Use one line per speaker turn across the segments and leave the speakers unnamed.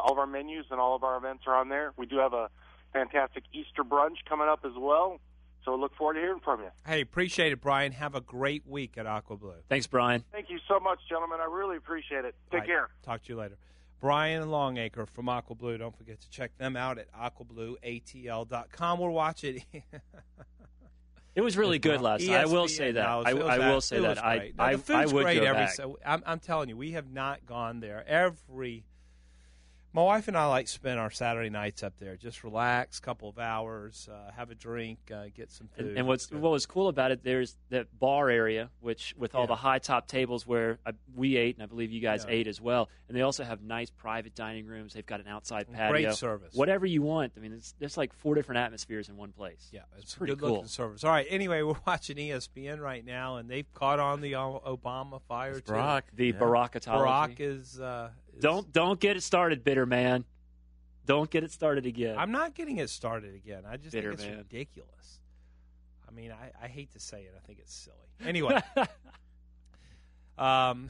All of our menus and all of our events are on there. We do have a fantastic Easter brunch coming up as well. So look forward to hearing from you.
Hey, appreciate it, Brian. Have a great week at Aqua Blue.
Thanks, Brian.
Thank you so much, gentlemen. I really appreciate it. Take care.
Talk to you later. Brian Longacre from Aqua Blue. Don't forget to check them out at aquablueatl.com. We're watching.
It was really good last night. I will say that. I will say that.
The food's
would
great
go back.
I'm telling you, we have not gone there My wife and I like to spend our Saturday nights up there. Just relax, couple of hours, have a drink, get some food.
And what was cool about it, there's that bar area, which with all the high top tables where we ate, and I believe you guys ate as well. And they also have nice private dining rooms. They've got an outside patio.
Great service.
Whatever you want. I mean, there's like 4 different atmospheres in one place.
Yeah, it's
pretty
good
cool.
looking service. All right, anyway, we're watching ESPN right now, and they've caught on the Obama fire too.
The Barackatology.
Barack is
Don't get it started, bitter man. Don't get it started again.
I'm not getting it started again. I just
Bitter
think it's
man.
ridiculous. I mean, I hate to say it. I think it's silly. Anyway, the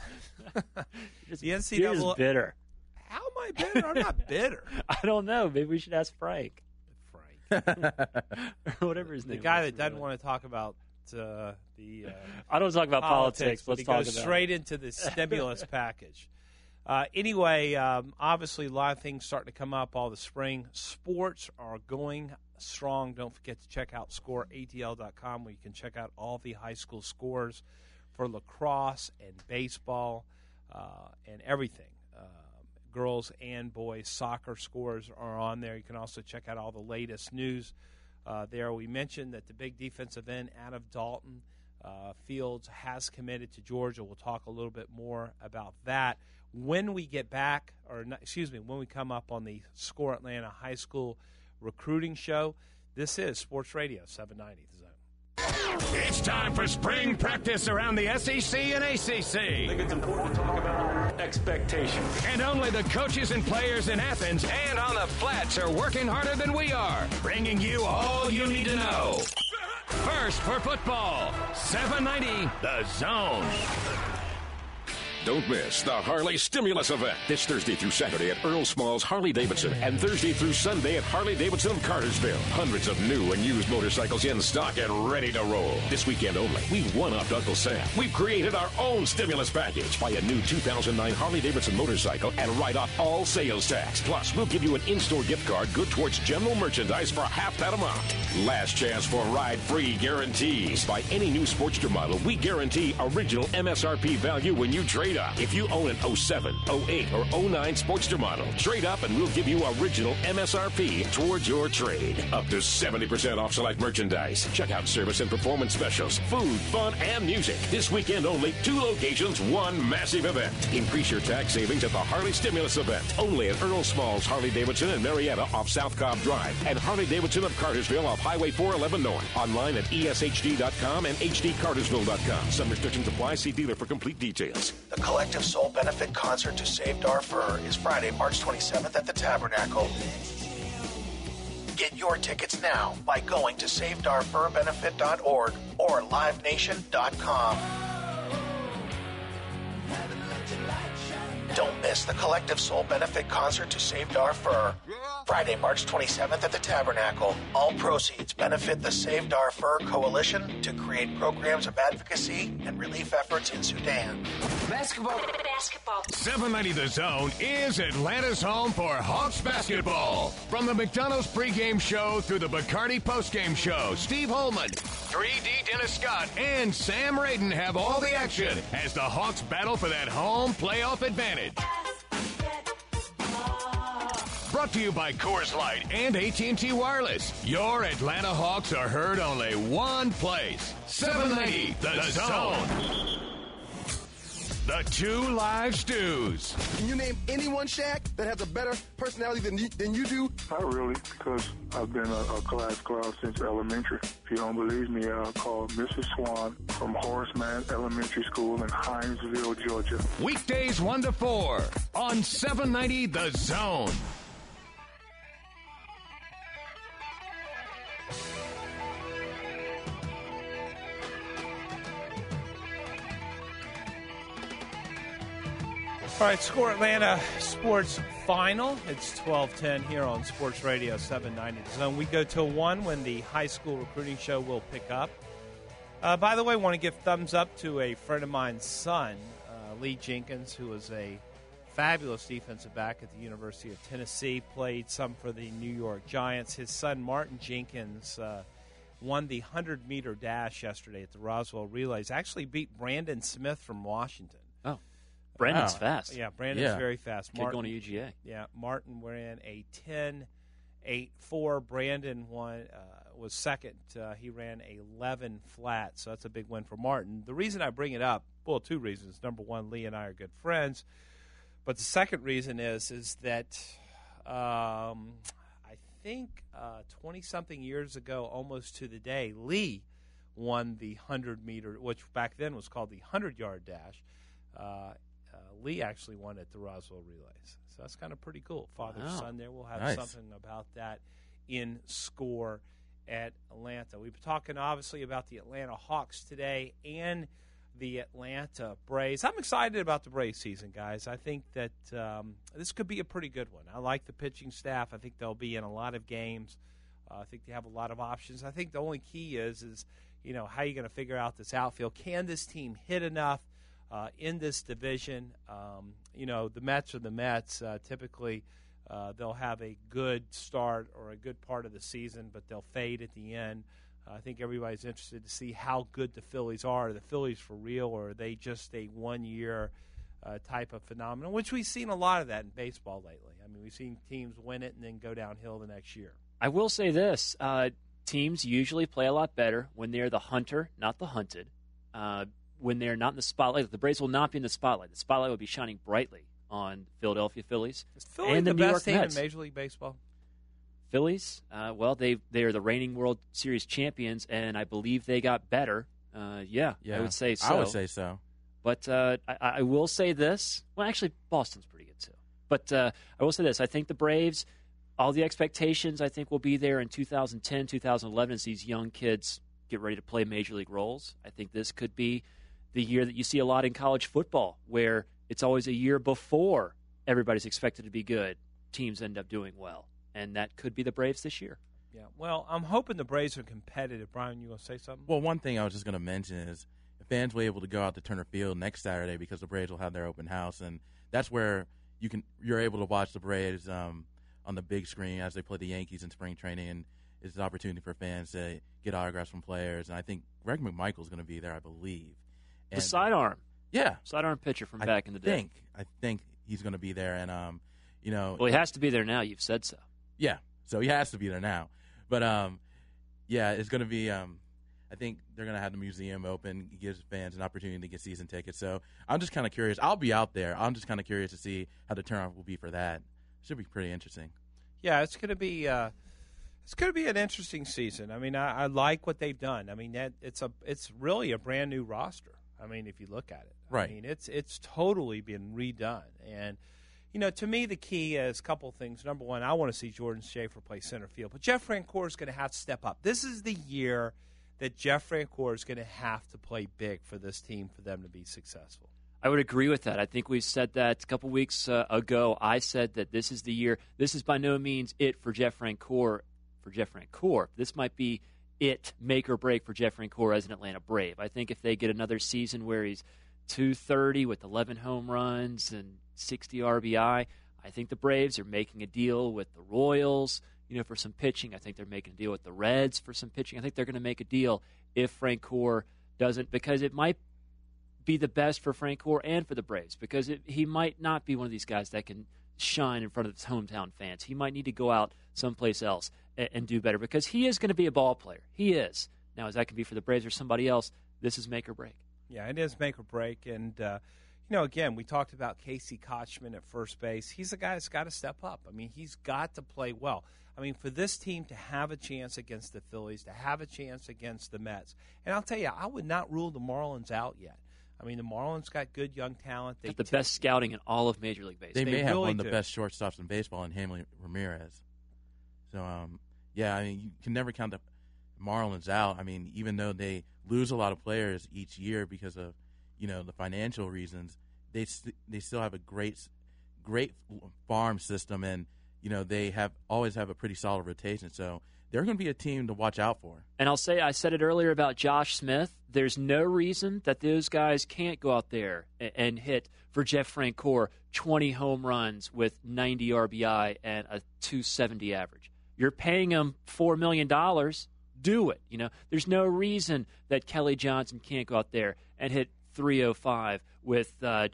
NCAA.
You're just bitter.
How am I bitter? I'm not bitter.
I don't know. Maybe we should ask Frank.
Frank.
Or whatever his name is.
The guy that doesn't want to talk about the
I don't talk about politics.
But
Let's
he
talk
goes
about
straight into the stimulus package. Anyway, obviously a lot of things starting to come up. All the spring sports are going strong. Don't forget to check out scoreatl.com where you can check out all the high school scores for lacrosse and baseball and everything. Girls and boys soccer scores are on there. You can also check out all the latest news there. We mentioned that the big defensive end out of Dalton, Fields, has committed to Georgia. We'll talk a little bit more about that when we get back, when we come up on the Score Atlanta High School recruiting show. This is Sports Radio 790 The Zone.
It's time for spring practice around the SEC and ACC.
I think it's important to talk about expectations.
And only the coaches and players in Athens and on the flats are working harder than we are, bringing you all you need to know. First for football, 790 The Zone.
Don't miss the Harley Stimulus event this Thursday through Saturday at Earl Small's Harley-Davidson and Thursday through Sunday at Harley-Davidson of Cartersville. Hundreds of new and used motorcycles in stock and ready to roll. This weekend only, we've one-upped Uncle Sam. We've created our own stimulus package. Buy a new 2009 Harley-Davidson motorcycle and write off all sales tax. Plus, we'll give you an in-store gift card good towards general merchandise for half that amount. Last chance for ride-free guarantees. Buy any new Sportster model, we guarantee original MSRP value when you trade up. If you own an 07, 08, or 09 Sportster model, trade up and we'll give you original MSRP towards your trade. Up to 70% off select merchandise. Check out service and performance specials, food, fun, and music. This weekend only, 2 locations, 1 massive event. Increase your tax savings at the Harley Stimulus event. Only at Earl Small's Harley-Davidson in Marietta off South Cobb Drive and Harley-Davidson of Cartersville off Highway 411 North. Online at ESHD.com and HDCartersville.com. Some restrictions apply. See dealer for complete details.
The Collective Soul Benefit Concert to Save Darfur is Friday, March 27th at the Tabernacle. Get your tickets now by going to SaveDarfurBenefit.org or LiveNation.com. Don't miss the Collective Soul Benefit Concert to Save Darfur. Friday, March 27th at the Tabernacle. All proceeds benefit the Save Darfur Coalition to create programs of advocacy and relief efforts in Sudan.
Basketball. 790 The Zone is Atlanta's home for Hawks basketball. From the McDonald's pregame show through the Bacardi postgame show, Steve Holman, 3D Dennis Scott, and Sam Radin have all the action as the Hawks battle for that home playoff advantage. Brought to you by Coors Light and AT&T Wireless. Your Atlanta Hawks are heard only one place. 790 The Zone. The 2 Live Stews.
Can you name anyone, Shaq, that has a better personality than you do?
Not really, because I've been a class clown since elementary. If you don't believe me, I'll call Mrs. Swan from Horace Mann Elementary School in Hinesville, Georgia.
Weekdays 1 to 4 on 790 The Zone.
All right, Score Atlanta Sports Final. It's 12:10 here on Sports Radio 790 The Zone. We go till 1 when the high school recruiting show will pick up. By the way, I want to give thumbs up to a friend of mine's son, Lee Jenkins, who is a fabulous defensive back at the University of Tennessee, played some for the New York Giants. His son, Martin Jenkins, won the 100-meter dash yesterday at the Roswell Relays. Actually beat Brandon Smith from Washington.
Oh. Brandon's fast.
Yeah, Brandon's very fast.
Kid going to UGA.
Yeah, Martin ran a 10.84. Brandon was second. He ran 11 flat, so that's a big win for Martin. The reason I bring it up, well, two reasons. Number one, Lee and I are good friends. But the second reason is that I think 20-something years ago, almost to the day, Lee won the 100-meter, which back then was called the 100-yard dash. Lee actually won at the Roswell Relays. So that's kind of pretty cool. Father-son there. We'll have something about that in Score at Atlanta. We've been talking, obviously, about the Atlanta Hawks today and the Atlanta Braves. I'm excited about the Braves season, guys. I think that this could be a pretty good one. I like the pitching staff. I think they'll be in a lot of games. I think they have a lot of options. I think the only key is how are you going to figure out this outfield? Can this team hit enough in this division? The Mets are the Mets. Typically, they'll have a good start or a good part of the season, but they'll fade at the end. I think everybody's interested to see how good the Phillies are. Are the Phillies for real, or are they just a one-year type of phenomenon, which we've seen a lot of that in baseball lately. I mean, we've seen teams win it and then go downhill the next year.
I will say this. Teams usually play a lot better when they're the hunter, not the hunted. When they're not in the spotlight, the Braves will not be in the spotlight. The spotlight will be shining brightly on Philadelphia Phillies
Is Philly
and the
the
New York
best team
Mets.
in Major League Baseball?
Phillies, they are the reigning World Series champions, and I believe they got better. I would say so.
I would say so.
But I will say this. Well, actually, Boston's pretty good too. But I will say this. I think the Braves, all the expectations, I think, will be there in 2010, 2011 as these young kids get ready to play Major League roles. I think this could be the year that you see a lot in college football, where it's always a year before everybody's expected to be good. Teams end up doing well. And that could be the Braves this year.
Yeah, well, I'm hoping the Braves are competitive. Brian, you want to say something?
Well, one thing I was just going to mention is if fans will be able to go out to Turner Field next Saturday because the Braves will have their open house, and that's where you're able to watch the Braves on the big screen as they play the Yankees in spring training, and it's an opportunity for fans to get autographs from players. And I think Greg McMichael is going to be there, I believe.
The sidearm.
Yeah.
Sidearm pitcher from back in the day.
I think he's going to be there, and
Well, he has to be there now. You've said so.
Yeah, so he has to be there now. But, it's going to be I think they're going to have the museum open. It gives fans an opportunity to get season tickets. So I'm just kind of curious. I'll be out there. I'm just kind of curious to see how the turnout will be for that. Should be pretty interesting.
Yeah, it's going to be an interesting season. I mean, I like what they've done. I mean, it's really a brand new roster. I mean, if you look at it.
Right.
I mean, it's totally been redone. And to me, the key is a couple of things. Number one, I want to see Jordan Schaefer play center field. But Jeff Francoeur is going to have to step up. This is the year that Jeff Francoeur is going to have to play big for this team for them to be successful.
I would agree with that. I think we said that a couple weeks ago. I said that this is the year. This is by no means it for Jeff Francoeur. This might be it, make or break for Jeff Francoeur as an Atlanta Brave. I think if they get another season where he's 230 with 11 home runs and 60 RBI. I think the Braves are making a deal with the Royals, for some pitching. I think they're making a deal with the Reds for some pitching. I think they're going to make a deal if Francoeur doesn't, because it might be the best for Francoeur and for the Braves, because he might not be one of these guys that can shine in front of his hometown fans. He might need to go out someplace else and do better, because he is going to be a ball player. He is. Now, as that can be for the Braves or somebody else, this is make or break.
Yeah, it is make or break. And, again, we talked about Casey Kochman at first base. He's a guy that's got to step up. I mean, he's got to play well. I mean, for this team to have a chance against the Phillies, to have a chance against the Mets. And I'll tell you, I would not rule the Marlins out yet. I mean, the Marlins got good young talent.
They got the best scouting in all of Major League Baseball.
They may have one of the best shortstops in baseball in Hanley Ramirez. So, you can never count the Marlins out. I mean, even though they lose a lot of players each year because of, the financial reasons, they still have a great farm system, and they always have a pretty solid rotation. So they're going to be a team to watch out for.
And I'll say, I said it earlier about Josh Smith. There's no reason that those guys can't go out there and hit, for Jeff Francoeur, 20 home runs with 90 RBI and a 270 average. You're paying them $4 million. Do it. There's no reason that Kelly Johnson can't go out there and hit 305 with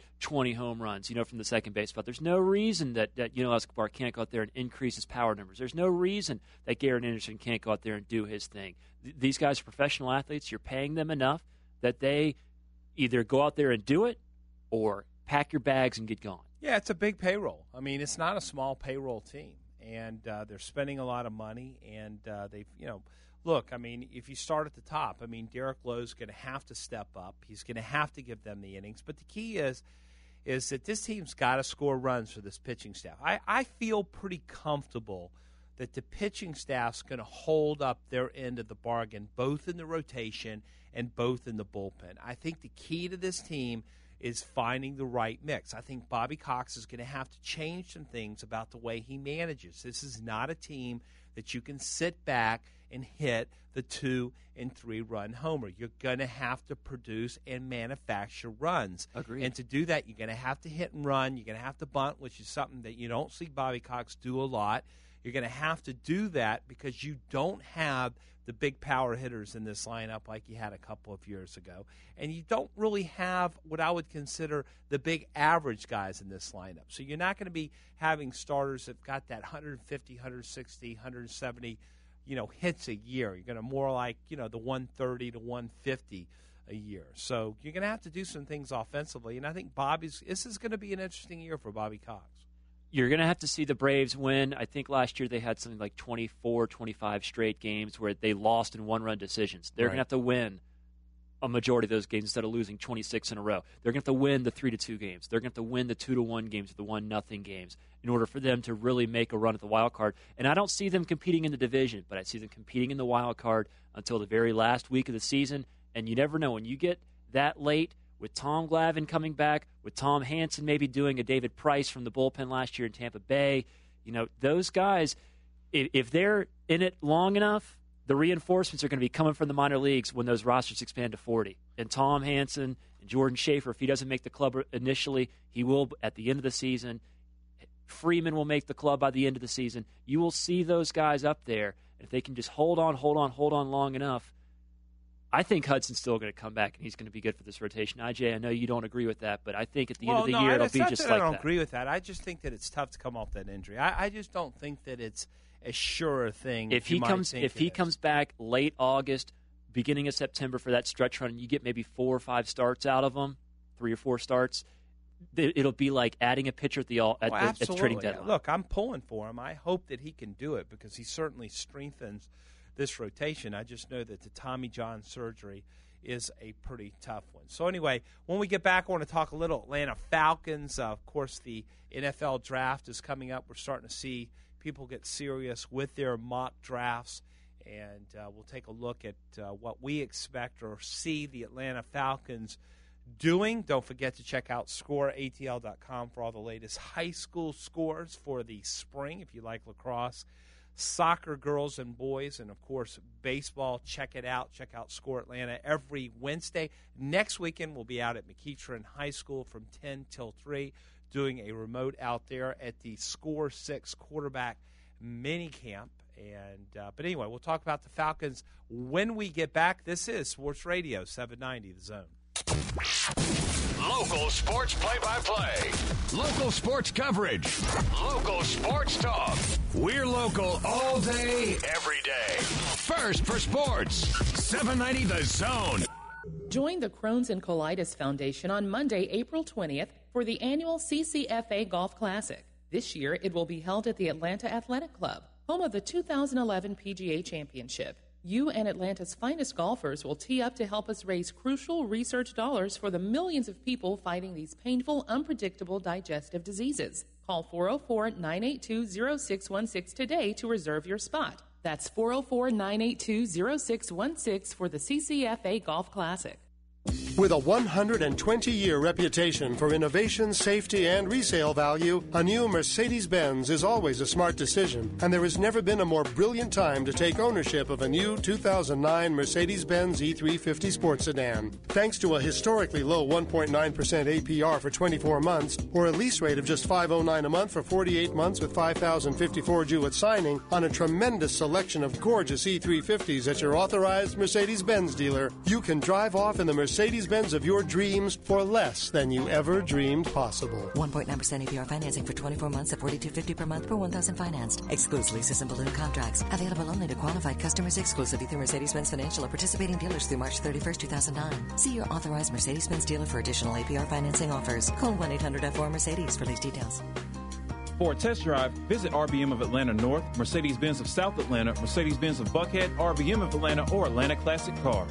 20 home runs, from the second base spot. There's no reason that Escobar can't go out there and increase his power numbers. There's no reason that Garrett Anderson can't go out there and do his thing. These guys are professional athletes. You're paying them enough that they either go out there and do it or pack your bags and get gone.
Yeah, it's a big payroll. I mean, it's not a small payroll team, and they're spending a lot of money, and they've, look, I mean, if you start at the top, I mean, Derek Lowe's going to have to step up. He's going to have to give them the innings. But the key is that this team's got to score runs for this pitching staff. I feel pretty comfortable that the pitching staff's going to hold up their end of the bargain, both in the rotation and both in the bullpen. I think the key to this team is finding the right mix. I think Bobby Cox is going to have to change some things about the way he manages. This is not a team that you can sit back and hit the 2- and 3-run homer. You're going to have to produce and manufacture runs.
Agreed.
And to do that, you're going to have to hit and run. You're going to have to bunt, which is something that you don't see Bobby Cox do a lot. You're going to have to do that because you don't have the big power hitters in this lineup like you had a couple of years ago. And you don't really have what I would consider the big average guys in this lineup. So you're not going to be having starters that got that 150, 160, 170 hits a year. You're going to more like, the 130 to 150 a year. So you're going to have to do some things offensively. And I think this is going to be an interesting year for Bobby Cox.
You're going to have to see the Braves win. I think last year they had something like 24, 25 straight games where they lost in one-run decisions. They're going to have to win a majority of those games instead of losing 26 in a row. They're going to have to win the 3-2 games. They're going to have to win the 2-1 games or the 1-0 games in order for them to really make a run at the wild card. And I don't see them competing in the division, but I see them competing in the wild card until the very last week of the season. And you never know. When you get that late, with Tom Glavine coming back, with Tom Hanson maybe doing a David Price from the bullpen last year in Tampa Bay, those guys, if they're in it long enough, the reinforcements are going to be coming from the minor leagues when those rosters expand to 40. And Tom Hanson and Jordan Schaefer, if he doesn't make the club initially, he will at the end of the season. Freeman will make the club by the end of the season. You will see those guys up there. And if they can just hold on long enough, I think Hudson's still going to come back, and he's going to be good for this rotation. IJ, I know you don't agree with that, but I think at the end of the year it'll be just like that.
I don't agree with that. I just think that it's tough to come off that injury. I just don't think that it's as sure a thing.
If he comes back late August, beginning of September for that stretch run, and you get maybe 4 or 5 starts out of him, 3 or 4 starts, it'll be like adding a pitcher at the trading deadline.
Look, I'm pulling for him. I hope that he can do it because he certainly strengthens this rotation. I just know that the Tommy John surgery is a pretty tough one. So anyway, when we get back, I want to talk a little Atlanta Falcons. Of course, the NFL draft is coming up. We're starting to see people get serious with their mock drafts, and we'll take a look at what we expect or see the Atlanta Falcons doing. Don't forget to check out scoreatl.com for all the latest high school scores for the spring if you like lacrosse, soccer, girls and boys, and, of course, baseball. Check it out. Check out Score Atlanta every Wednesday. Next weekend, we'll be out at McEachern High School from 10 till 3 doing a remote out there at the Score 6 quarterback mini camp. But anyway, we'll talk about the Falcons when we get back. This is Sports Radio 790, The Zone.
Local sports play-by-play. Local sports coverage. Local sports talk. We're local all day, every day. First for sports. 790 The Zone.
Join the Crohn's and Colitis Foundation on Monday, April 20th for the annual CCFA Golf Classic. This year, it will be held at the Atlanta Athletic Club, home of the 2011 PGA Championship. You and Atlanta's finest golfers will tee up to help us raise crucial research dollars for the millions of people fighting these painful, unpredictable digestive diseases. Call 404-982-0616 today to reserve your spot. That's 404-982-0616 for the CCFA Golf Classic.
With a 120-year reputation for innovation, safety, and resale value, a new Mercedes-Benz is always a smart decision, and there has never been a more brilliant time to take ownership of a new 2009 Mercedes-Benz E350 Sports Sedan. Thanks to a historically low 1.9% APR for 24 months, or a lease rate of just $509 a month for 48 months with $5,054 due at signing, on a tremendous selection of gorgeous E350s at your authorized Mercedes-Benz dealer, you can drive off in the Mercedes-Benz of your dreams for less than you ever dreamed possible.
1.9% APR financing for 24 months at $42.50 per month per 1,000 financed. Excludes leases and balloon contracts. Available only to qualified customers exclusively through Mercedes-Benz Financial or participating dealers through March 31st, 2009. See your authorized Mercedes-Benz dealer for additional APR financing offers. Call 1-800-F4-MERCEDES for lease details.
For a test drive, visit RBM of Atlanta North, Mercedes-Benz of South Atlanta, Mercedes-Benz of Buckhead, RBM of Atlanta, or Atlanta Classic Cars.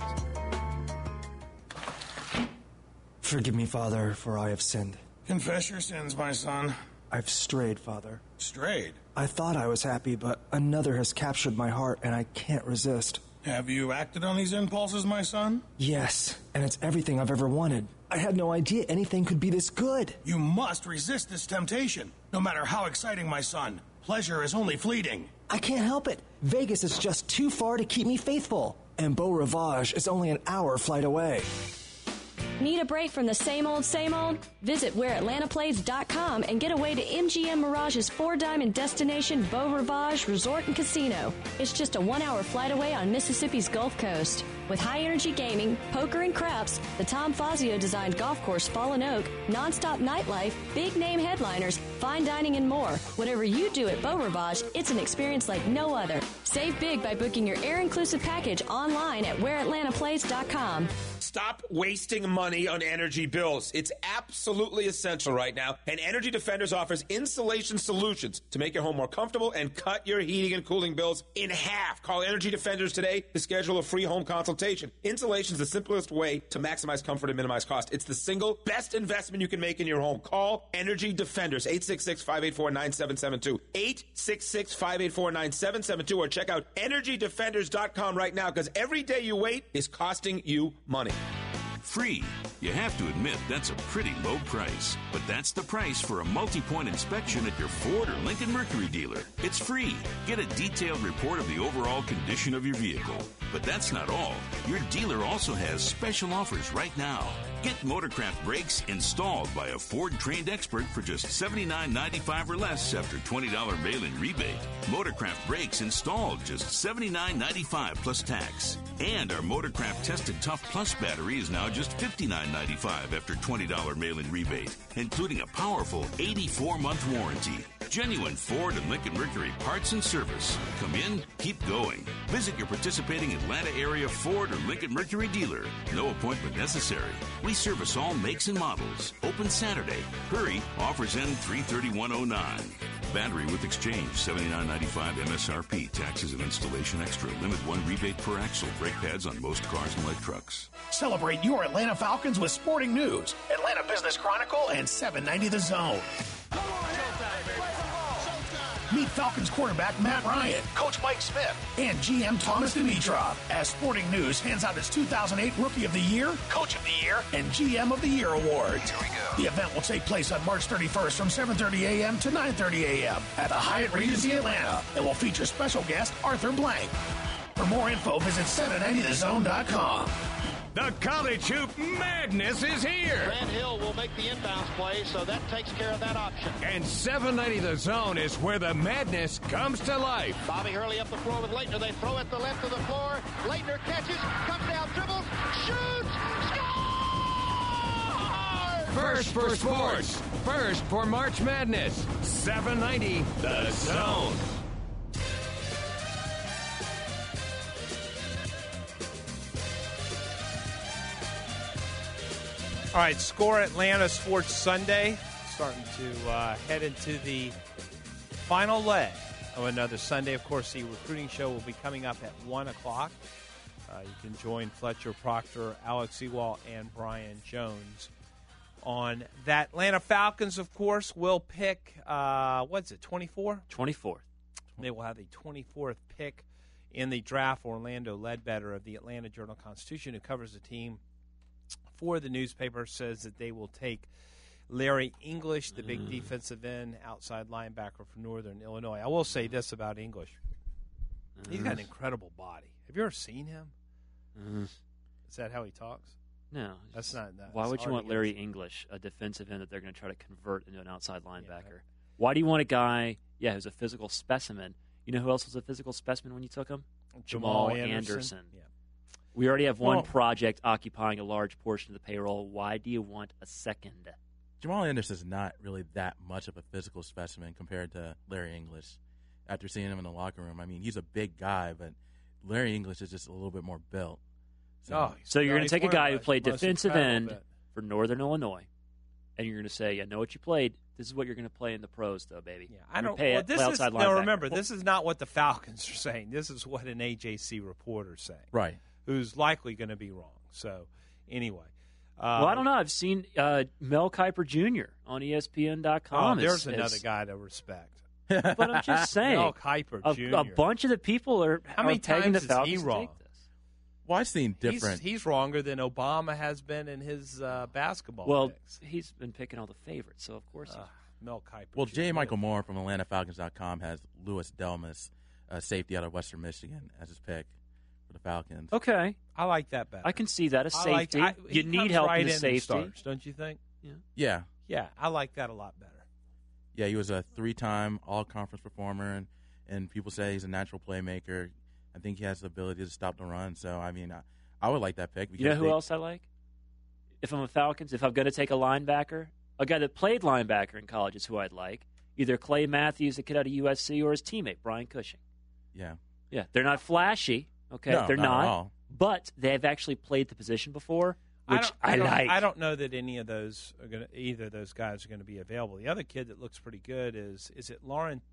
Forgive me, Father, for I have sinned.
Confess your sins, my son.
I've strayed, Father.
Strayed?
I thought I was happy, but another has captured my heart, and I can't resist.
Have you acted on these impulses, my son?
Yes, and it's everything I've ever wanted. I had no idea anything could be this good.
You must resist this temptation, no matter how exciting, my son. Pleasure is only fleeting.
I can't help it. Vegas is just too far to keep me faithful, and Beau Rivage is only an hour flight away.
Need a break from the same old, same old? Visit WhereAtlantaPlays.com and get away to MGM Mirage's four-diamond destination, Beau Rivage Resort and Casino. It's just a 1-hour flight away on Mississippi's Gulf Coast. With high-energy gaming, poker and craps, the Tom Fazio-designed golf course Fallen Oak, nonstop nightlife, big-name headliners, fine dining, and more. Whatever you do at Beau Rivage, it's an experience like no other. Save big by booking your air-inclusive package online at WhereAtlantaPlays.com.
Stop wasting money on energy bills. It's absolutely essential right now, and Energy Defenders offers insulation solutions to make your home more comfortable and cut your heating and cooling bills in half. Call Energy Defenders today to schedule a free home consultation. Insulation is the simplest way to maximize comfort and minimize cost. It's the single best investment you can make in your home. Call Energy Defenders, 866-584-9772, 866-584-9772, or check out EnergyDefenders.com right now, because every day you wait is costing you money.
Free. You have to admit that's a pretty low price, but that's the price for a multi-point inspection at your Ford or Lincoln Mercury dealer. It's free. Get a detailed report of the overall condition of your vehicle. But that's not all. Your dealer also has special offers right now. Get Motorcraft brakes installed by a Ford-trained expert for just $79.95 or less after $20 mail-in rebate. Motorcraft brakes installed just $79.95 plus tax. And our Motorcraft Tested Tough Plus battery is now just $59.95 after $20 mail-in rebate, including a powerful 84-month warranty. Genuine Ford and Lincoln Mercury parts and service. Come in, keep going. Visit your participating Atlanta area Ford or Lincoln Mercury dealer. No appointment necessary. We service all makes and models. Open Saturday. Hurry. Offers end 3/31/09. Battery with exchange, $79.95 MSRP. Taxes and installation extra. Limit 1 rebate per axle. Brake pads on most cars and light trucks.
Celebrate your Atlanta Falcons with sporting news. Atlanta Business Chronicle and 790 The Zone. Meet Falcons quarterback Matt Ryan, Coach Mike Smith, and GM Thomas Dimitrov as Sporting News hands out its 2008 Rookie of the Year, Coach of the Year, and GM of the Year awards. Here we go. The event will take place on March 31st from 7:30 a.m. to 9:30 a.m. at the Hyatt Regency Atlanta and will feature special guest Arthur Blank. For more info, visit 790thezone.com.
The College Hoop Madness is here.
Grant Hill will make the inbounds play, so that takes care of that option.
And 790 The Zone is where the madness comes to life.
Bobby Hurley up the floor with Leitner. They throw at the left of the floor. Leitner catches, comes down, dribbles, shoots, scores!
First for sports. First for March Madness. 790 The Zone.
All right, Score Atlanta Sports Sunday. Starting to head into the final leg of another Sunday. Of course, the recruiting show will be coming up at 1 o'clock. You can join Fletcher Proctor, Alex Ewald, and Brian Jones on that. Atlanta Falcons, of course, will pick, 24?
24th.
They will have the 24th pick in the draft. Orlando Ledbetter of the Atlanta Journal-Constitution, who covers the team for the newspaper says that they will take Larry English, the big defensive end, outside linebacker from Northern Illinois. I will say this about English. He's got an incredible body. Have you ever seen him? Is that how he talks?
No.
That's not that.
Why would you want Larry English, a defensive end that they're going to try to convert into an outside linebacker? Why do you want a guy, who's a physical specimen? You know who else was a physical specimen when you took him? Jamal Anderson.
Yeah.
We already have one project occupying a large portion of the payroll. Why do you want a second?
Jamal Anderson is not really that much of a physical specimen compared to Larry English. After seeing him in the locker room, I mean, he's a big guy, but Larry English is just a little bit more built.
So you're going to take a guy who played defensive end for Northern Illinois, and you're going to say, I know what you played. This is what you're going to play in the pros, though, baby. Yeah,
I don't. Well, this is now. Remember, this is not what the Falcons are saying. This is what an AJC reporter is saying.
Right.
Who's likely going to be wrong. So, anyway.
Well, I don't know. I've seen Mel Kiper Jr. on ESPN.com.
There's another guy to respect.
But I'm just saying.
Mel Kiper Jr.
A bunch of the people are
How many
taking
times
the Falcons
is he wrong?
Well, I've seen different.
He's wronger than Obama has been in his basketball picks.
He's been picking all the favorites, so of course he's
Mel Kiper.
Well, J. Michael Moore from AtlantaFalcons.com has Louis Delmas, safety out of Western Michigan, as his pick for the Falcons.
Okay.
I like that better.
I can see that as safety. You need help in the safety.
Starts, don't you think?
Yeah.
Yeah, I like that a lot better.
Yeah, he was a 3-time all-conference performer, and people say he's a natural playmaker. I think he has the ability to stop the run. So, I mean, I would like that pick.
You know who else I like? If I'm a Falcons, if I'm going to take a linebacker, a guy that played linebacker in college is who I'd like. Either Clay Matthews, a kid out of USC, or his teammate, Brian Cushing.
Yeah.
Yeah, they're not flashy. Okay,
no,
they're
not. At all.
But they have actually played the position before, which I like.
I don't know that any of those either of those guys are going to be available. The other kid that looks pretty good is it Laurinaitis?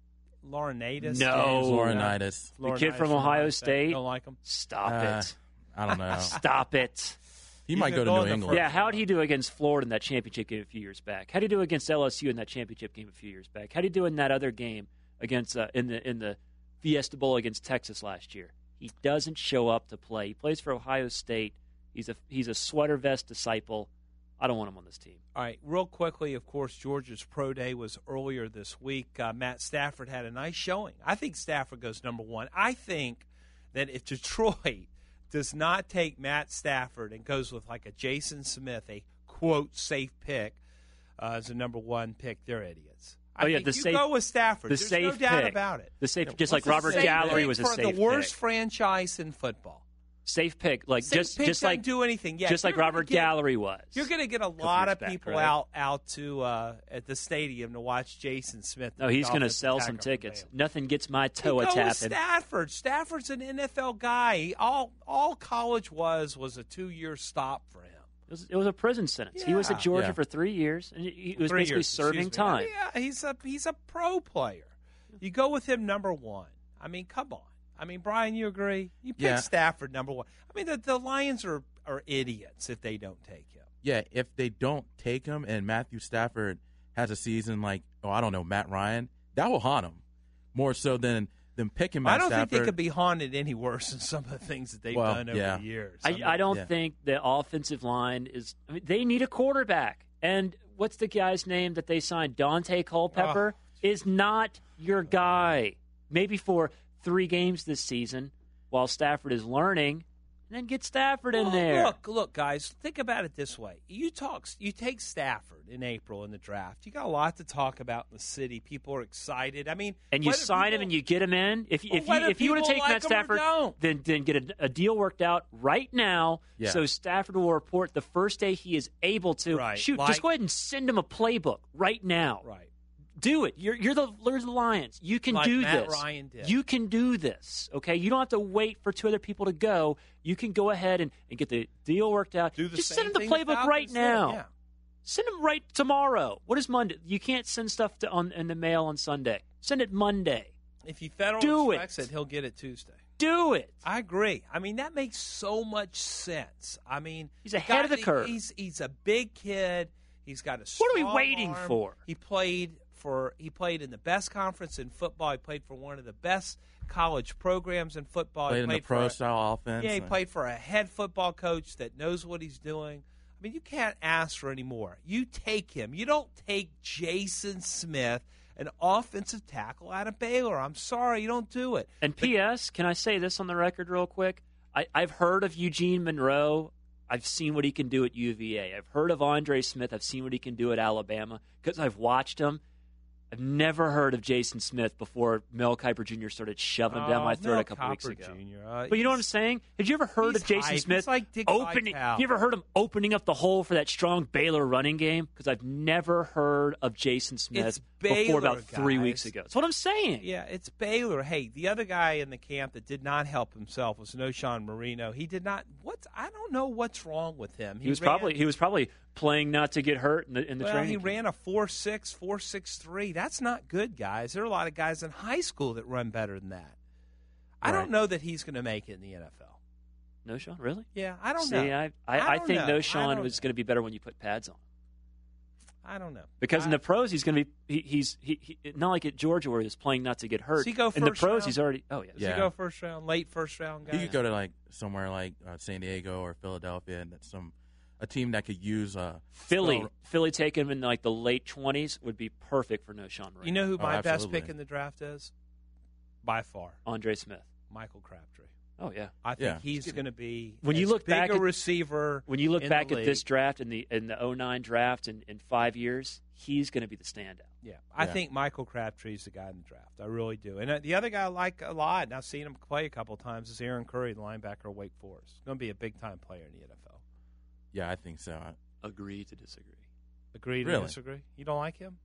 No,
Laurinaitis.
The kid from Ohio State.
Don't like him.
Stop it.
I don't know.
Stop it.
He might go to New England.
Yeah, how did he do against Florida in that championship game a few years back? How did he do against LSU in that championship game a few years back? How did he do in that other game against in the Fiesta Bowl against Texas last year? He doesn't show up to play. He plays for Ohio State. He's a sweater vest disciple. I don't want him on this team.
All right, real quickly, of course, Georgia's pro day was earlier this week. Matt Stafford had a nice showing. I think Stafford goes number one. I think that if Detroit does not take Matt Stafford and goes with like a Jason Smith, a, quote, safe pick, as a number one pick, they're idiots. I think you go with Stafford. There's no doubt about it.
The safe, just like Robert Gallery was a safe pick.
For the worst franchise in football.
Safe pick, like
just
like
do anything. Yeah,
just like Robert Gallery was.
You're going to get a lot of people out to at the stadium to watch Jason Smith.
No, he's going to sell some tickets. Nothing gets my toe a tapping.
Stafford. Stafford's an NFL guy. All college was a 2-year stop for him.
It was a prison sentence. Yeah. He was at Georgia for 3 years, and he was basically serving time.
Yeah, he's a pro player. You go with him number one. I mean, come on. I mean, Brian, you agree? You pick Stafford number one. I mean, the Lions are idiots if they don't take him.
Yeah, if they don't take him and Matthew Stafford has a season like, Matt Ryan, that will haunt him more so than picking Matt Stafford.
I don't think they could be haunted any worse than some of the things that they've done over the years.
I don't think the offensive line is – I mean, they need a quarterback. And what's the guy's name that they signed? Dante Culpepper is not your guy. Maybe for – 3 games this season while Stafford is learning, and then get Stafford in there.
Look, guys, think about it this way. You take Stafford in April in the draft. You got a lot to talk about in the city. People are excited. I mean,
and you sign him and you get him in. If you want to take Matt Stafford, then get a deal worked out right now. Yeah. So Stafford will report the first day he is able to.
Right.
Just go ahead and send him a playbook right now.
Right.
Do it. You're the Lions. You can do
Matt
this.
Ryan did.
You can do this. Okay. You don't have to wait for 2 other people to go. You can go ahead and get the deal worked out. Just send him the playbook right now.
Yeah.
Send him right tomorrow. What is Monday? You can't send stuff in the mail on Sunday. Send it Monday.
If he federal expects it, he'll get it Tuesday.
Do it.
I agree. I mean, that makes so much sense. I mean,
he's ahead of the curve.
He's a big kid. He's got a strong
What are we waiting
arm.
for?
He played in the best conference in football. He played for one of the best college programs in football.
Played in the pro-style offense.
Yeah, he played for a head football coach that knows what he's doing. I mean, you can't ask for any more. You take him. You don't take Jason Smith, an offensive tackle out of Baylor. I'm sorry, you don't do it.
And P.S., can I say this on the record real quick? I've heard of Eugene Monroe. I've seen what he can do at UVA. I've heard of Andre Smith. I've seen what he can do at Alabama because I've watched him. I've never heard of Jason Smith before Mel Kiper Jr. started shoving him down my throat a couple weeks ago. But you know what I'm saying? Had you ever heard of Jason Smith opening? You ever heard him opening up the hole for that strong Baylor running game? Because I've never heard of Jason Smith before about 3 weeks ago. That's what I'm saying.
Yeah, it's Baylor. Hey, the other guy in the camp that did not help himself was Noshawn Marino. He did not. I don't know what's wrong with him.
He was probably playing not to get hurt in the training.
He ran a 4.6, 4.63. That's not good, guys. There are a lot of guys in high school that run better than that. I don't know that he's going to make it in the NFL.
Noshawn, really?
Yeah, I don't know.
I think Noshawn was going to be better when you put pads on.
I don't know.
Because in the pros, he's going to be he's not like at Georgia where he's playing not to get hurt.
Does he go first
in the pros,
round?
he's already. Oh yeah.
Does he go first round, late first round guy?
He could go to like somewhere like San Diego or Philadelphia, and a team that could use
Philly. Philly taking him in like the late 20s would be perfect for Noshawn Marino.
You know who my best pick in the draft is? By far,
Andre Smith,
Michael Crabtree.
Oh yeah,
I think he's going to be
when you look back
a receiver.
When you look back at this draft in the 09 draft in 5 years, he's going to be the standout.
Yeah, I think Michael Crabtree's the guy in the draft. I really do. And the other guy I like a lot, and I've seen him play a couple of times, is Aaron Curry, the linebacker of Wake Forest. He's going to be a big time player in the NFL.
Yeah, I think so.
Agree to disagree.
Agree to disagree. You don't like him?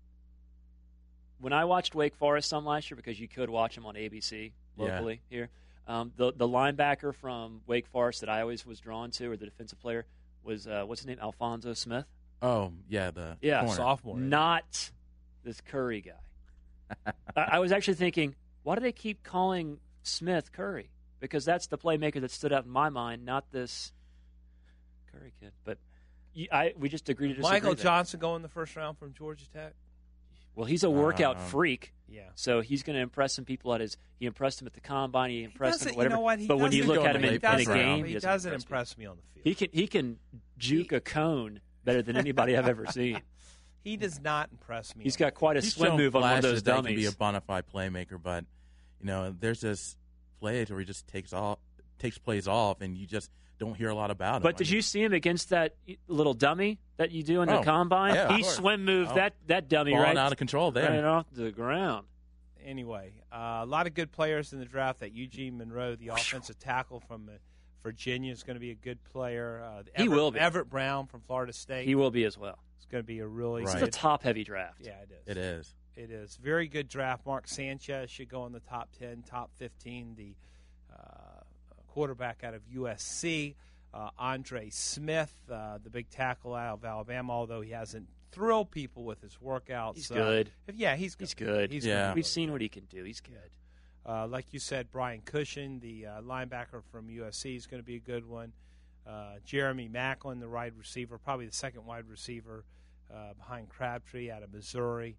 When I watched Wake Forest some last year, because you could watch him on ABC locally here. The linebacker from Wake Forest that I always was drawn to, or the defensive player, was what's his name? Alfonso Smith.
Oh yeah, the corner.
Sophomore.
Not this Curry guy. I was actually thinking, why do they keep calling Smith Curry? Because that's the playmaker that stood out in my mind, not this Curry kid. But we just agreed to disagree.
Michael Johnson going in the first round from Georgia Tech.
Well, he's a workout freak.
Yeah.
So he's going to impress some people he impressed him at the combine, he impressed him at whatever.
You know what?
But when you look at him in a game,
he doesn't impress me on the field.
He can juke a cone better than anybody I've ever seen.
He does not impress me.
He's got quite a swim move on one of those dummies.
He can be a bona fide playmaker, but there's this plays where he just takes plays off, and you just don't hear a lot about him.
But did you see him against that little dummy that you do in the combine?
Yeah,
he swim moved that dummy
falling out of control there,
right off the ground.
Anyway, a lot of good players in the draft. That Eugene Monroe, the offensive tackle from Virginia, is going to be a good player.
He will be.
Everett Brown from Florida State.
He will be as well.
It's going to be a really
This is a top-heavy draft.
Yeah, it is.
It is.
It is. Very good draft. Mark Sanchez should go in the top 10, top 15. The quarterback out of USC. Andre Smith, the big tackle out of Alabama, although he hasn't thrilled people with his workouts.
He's good.
Yeah, he's good.
He's good.
Good.
We've seen what he can do. He's good.
Like you said, Brian Cushion, the linebacker from USC, is going to be a good one. Jeremy Maclin, the wide receiver, probably the second wide receiver behind Crabtree out of Missouri.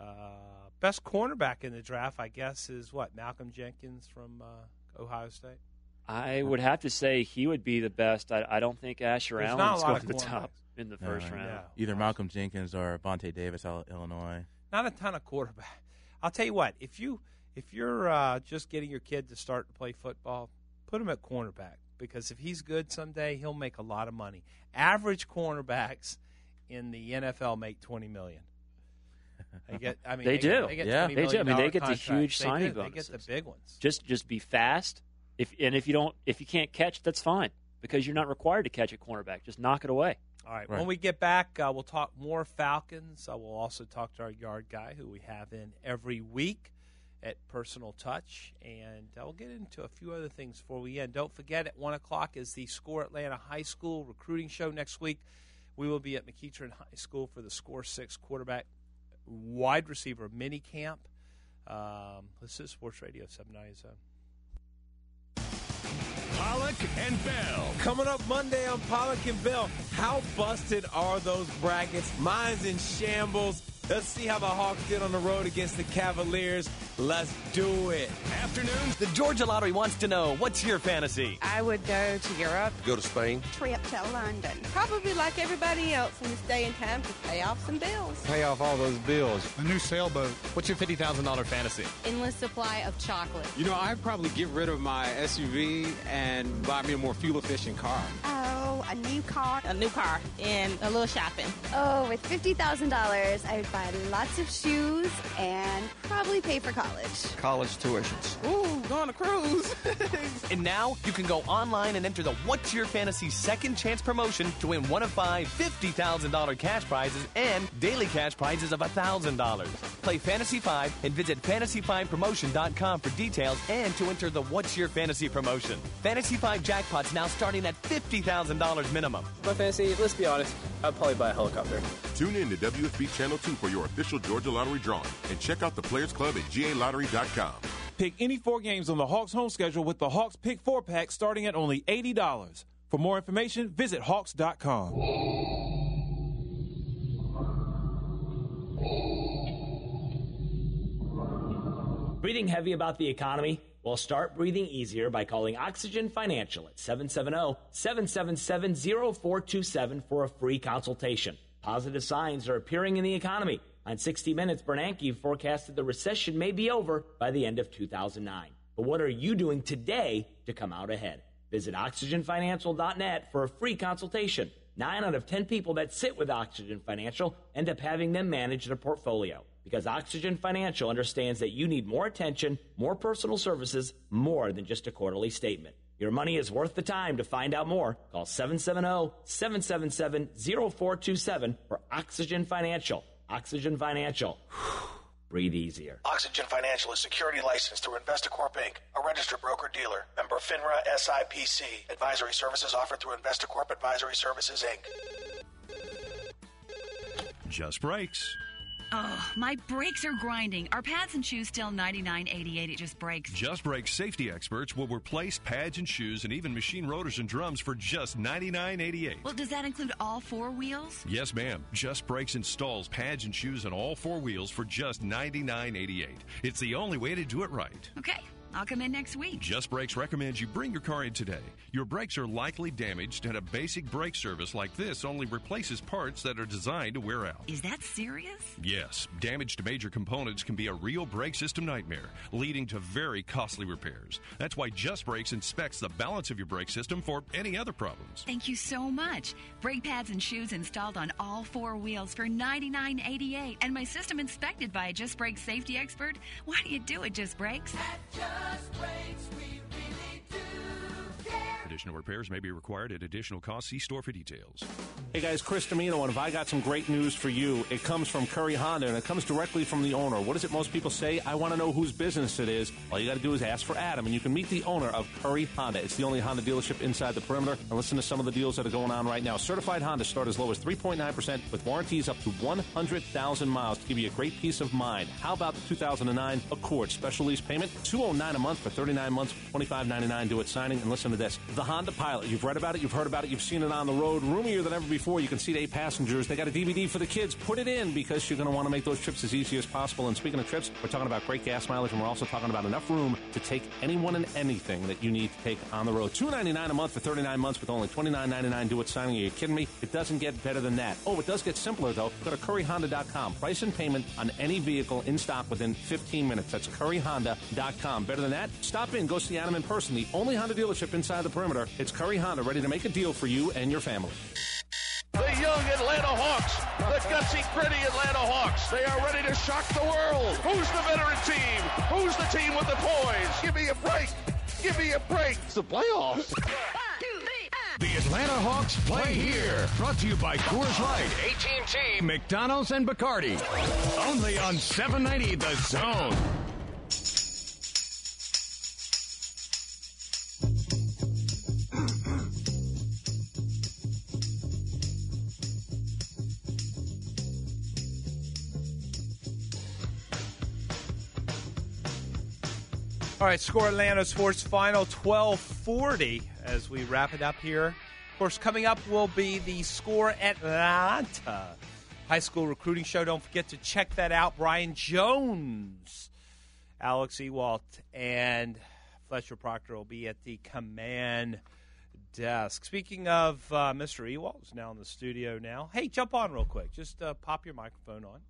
Best cornerback in the draft, I guess, is Malcolm Jenkins from Ohio State?
I would have to say he would be the best. I don't think Asher Allen's going to the top in the first round.
Yeah.
Either Malcolm Jenkins or Vontae Davis out of Illinois.
Not a ton of quarterback. I'll tell you what, if you're just getting your kid to start to play football, put him at cornerback, because if he's good someday, he'll make a lot of money. Average cornerbacks in the NFL make $20 million. They do.
They do. I mean, they get the huge signing bonuses.
They get the big ones.
Just be fast. If you can't catch, that's fine, because you're not required to catch a cornerback. Just knock it away.
All right. When we get back, we'll talk more Falcons. We'll also talk to our yard guy, who we have in every week at Personal Touch, and we'll get into a few other things before we end. Don't forget, at 1 o'clock is the Score Atlanta High School recruiting show next week. We will be at McEachern High School for the Score 6 quarterback wide receiver mini camp. This is Sports Radio 790 Zone.
Pollock and Bell.
Coming up Monday on Pollock and Bell, how busted are those brackets? Mine's in shambles. Let's see how the Hawks did on the road against the Cavaliers. Let's do it.
Afternoons.
The Georgia Lottery wants to know, what's your fantasy?
I would go to Europe.
Go to Spain.
Trip to London. Probably like everybody else in this day and time to pay off some bills.
Pay off all those bills.
A new sailboat. What's your $50,000 fantasy?
Endless supply of chocolate.
You know, I'd probably get rid of my SUV and buy me a more fuel-efficient car.
Oh, a new car.
A new car and a little shopping.
Oh, with $50,000, I would buy lots of shoes and probably pay for college.
College tuitions.
Ooh, go on a cruise.
And now you can go online and enter the What's Your Fantasy Second Chance promotion to win one of 5 $50,000 cash prizes and daily cash prizes of $1,000. Play Fantasy 5 and visit fantasy5promotion.com for details and to enter the What's Your Fantasy promotion. Fantasy 5 jackpots now starting at $50,000 minimum.
My fantasy, let's be honest, I'd probably buy a helicopter.
Tune in to WSB Channel 2 for your official Georgia Lottery drawing and check out the Players Club at GALottery.com.
Pick any 4 games on the Hawks home schedule with the Hawks Pick 4-pack starting at only $80. For more information, visit Hawks.com.
Breathing heavy about the economy? Well, start breathing easier by calling Oxygen Financial at 770-777-0427 for a free consultation. Positive signs are appearing in the economy. On 60 Minutes, Bernanke forecasted the recession may be over by the end of 2009. But what are you doing today to come out ahead? Visit OxygenFinancial.net for a free consultation. 9 out of 10 people that sit with Oxygen Financial end up having them manage their portfolio. Because Oxygen Financial understands that you need more attention, more personal services, more than just a quarterly statement. Your money is worth the time. To find out more, call 770-777-0427 for Oxygen Financial. Oxygen Financial. Breathe easier.
Oxygen Financial is security licensed through Investacorp Inc., a registered broker-dealer. Member FINRA SIPC. Advisory services offered through Investacorp Advisory Services, Inc.
Just Brakes.
Oh, my brakes are grinding. Are pads and shoes still $99.88 at Just Brakes?
Just Brakes safety experts will replace pads and shoes and even machine rotors and drums for just $99.88.
Well, does that include all 4 wheels?
Yes, ma'am. Just Brakes installs pads and shoes on all 4 wheels for just $99.88. It's the only way to do it right.
Okay. I'll come in next week.
Just Brakes recommends you bring your car in today. Your brakes are likely damaged, and a basic brake service like this only replaces parts that are designed to wear out.
Is that serious?
Yes. Damage to major components can be a real brake system nightmare, leading to very costly repairs. That's why Just Brakes inspects the balance of your brake system for any other problems.
Thank you so much. Brake pads and shoes installed on all 4 wheels for $99.88. And my system inspected by a Just Brakes safety expert. Why do you do it, Just Brakes?
Just Brakes, we really do care.
Additional repairs may be required at additional costs. See store for details.
Hey guys, Chris Domino, and if I got some great news for you, it comes from Curry Honda, and it comes directly from the owner. What is it most people say? I want to know whose business it is. All you got to do is ask for Adam, and you can meet the owner of Curry Honda. It's the only Honda dealership inside the perimeter. And listen to some of the deals that are going on right now. Certified Honda start as low as 3.9% with warranties up to 100,000 miles to give you a great peace of mind. How about the 2009 Accord? Special lease payment, $209 a month for 39 months, $25.99 due at signing. And listen to this. The Honda Pilot. You've read about it, you've heard about it, you've seen it on the road. Roomier than ever before. You can seat 8 passengers. They got a DVD for the kids. Put it in because you're going to want to make those trips as easy as possible. And speaking of trips, we're talking about great gas mileage, and we're also talking about enough room to take anyone and anything that you need to take on the road. $299 a month for 39 months with only $29.99 due at signing. Are you kidding me? It doesn't get better than that. Oh, it does get simpler, though. Go to curryhonda.com. Price and payment on any vehicle in stock within 15 minutes. That's curryhonda.com. Better than that? Stop in. Go see Adam in person. The only Honda dealership inside the perimeter. It's Curry Honda, ready to make a deal for you and your family.
The young Atlanta Hawks, the gutsy, gritty Atlanta Hawks. They are ready to shock the world. Who's the veteran team? Who's the team with the poise? Give me a break. Give me a break. It's the playoffs.
The Atlanta Hawks play here. Brought to you by Coors Light, AT&T, McDonald's, and Bacardi. Only on 790 The Zone.
All right, Score Atlanta Sports Final 12:40 as we wrap it up here. Of course, coming up will be the Score Atlanta High School Recruiting Show. Don't forget to check that out. Brian Jones, Alex Ewalt, and Fletcher Proctor will be at the command desk. Speaking of Mr. Ewalt, who's now in the studio now. Hey, jump on real quick. Just pop your microphone on.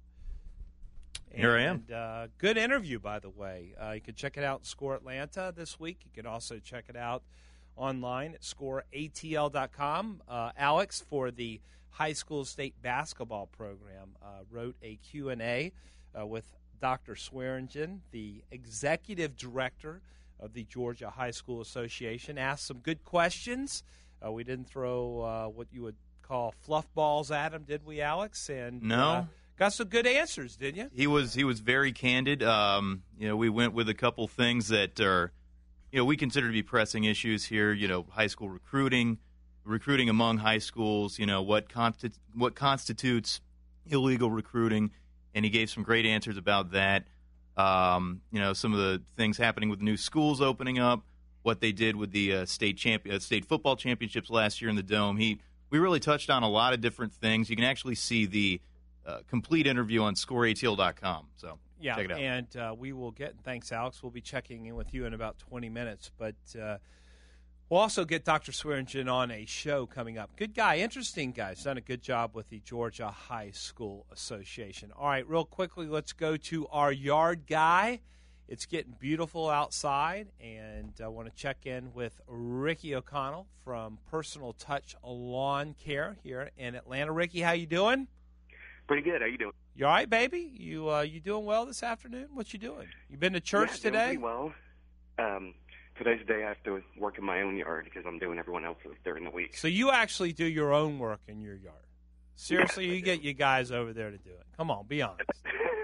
Here I am.
Good interview, by the way. You can check it out at Score Atlanta this week. You can also check it out online at scoreatl.com. Alex, for the high school state basketball program, wrote a Q&A with Dr. Swearingen, the executive director of the Georgia High School Association. Asked some good questions. We didn't throw what you would call fluff balls at him, did we, Alex? And
no.
Got some good answers, didn't you?
He was very candid. We went with a couple things that are, we consider to be pressing issues here. High school recruiting among high schools. What constitutes illegal recruiting, and he gave some great answers about that. Some of the things happening with new schools opening up, what they did with the state football championships last year in the Dome. We really touched on a lot of different things. You can actually see the complete interview on scoreatl.com. So
yeah,
check it out.
And we will get, thanks, Alex, we'll be checking in with you in about 20 minutes. But we'll also get Dr. Swearingen on a show coming up. Good guy, interesting guy. He's done a good job with the Georgia High School Association. All right, real quickly, let's go to our yard guy. It's getting beautiful outside, and I want to check in with Ricky O'Connell from Personal Touch Lawn Care here in Atlanta. Ricky, how you doing?
Pretty good. How you doing?
You all right, baby? You doing well this afternoon? What you doing? You been to church today?
Doing pretty well. Today's the day I have to work in my own yard because I'm doing everyone else's during the week.
So you actually do your own work in your yard? Seriously,
yes,
you get you guys over there to do it. Come on, be honest.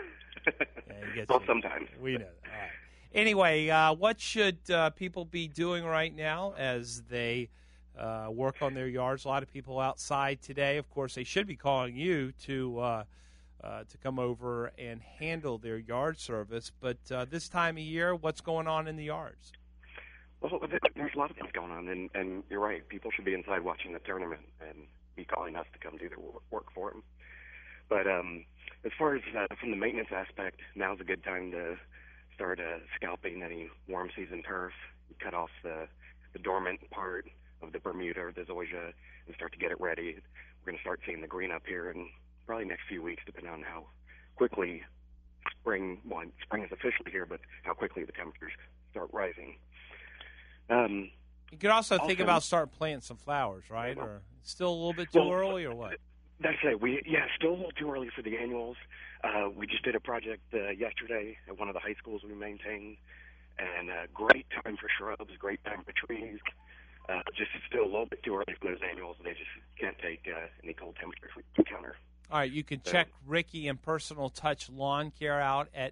Well, sometimes.
We know that. All right. Anyway, what should people be doing right now as they work on their yards? A lot of people outside today. Of course, they should be calling you to come over and handle their yard service. But this time of year, what's going on in the yards?
Well, there's a lot of things going on, and you're right. People should be inside watching the tournament and be calling us to come do their work for them. But as far as from the maintenance aspect, now's a good time to start scalping any warm season turf. You cut off the dormant part of the Bermuda or the zoysia and start to get it ready. We're going to start seeing the green up here in probably next few weeks, depending on how quickly spring is officially here, but how quickly the temperatures start rising.
You could also think about starting planting some flowers, right? Or still a little bit too early, or what?
That's it. Still a little too early for the annuals. We just did a project yesterday at one of the high schools we maintain, and great time for shrubs, great time for trees. Just still a little bit too early for those annuals. They just can't take any cold temperatures we encounter.
All right, you can check Ricky and Personal Touch Lawn Care out at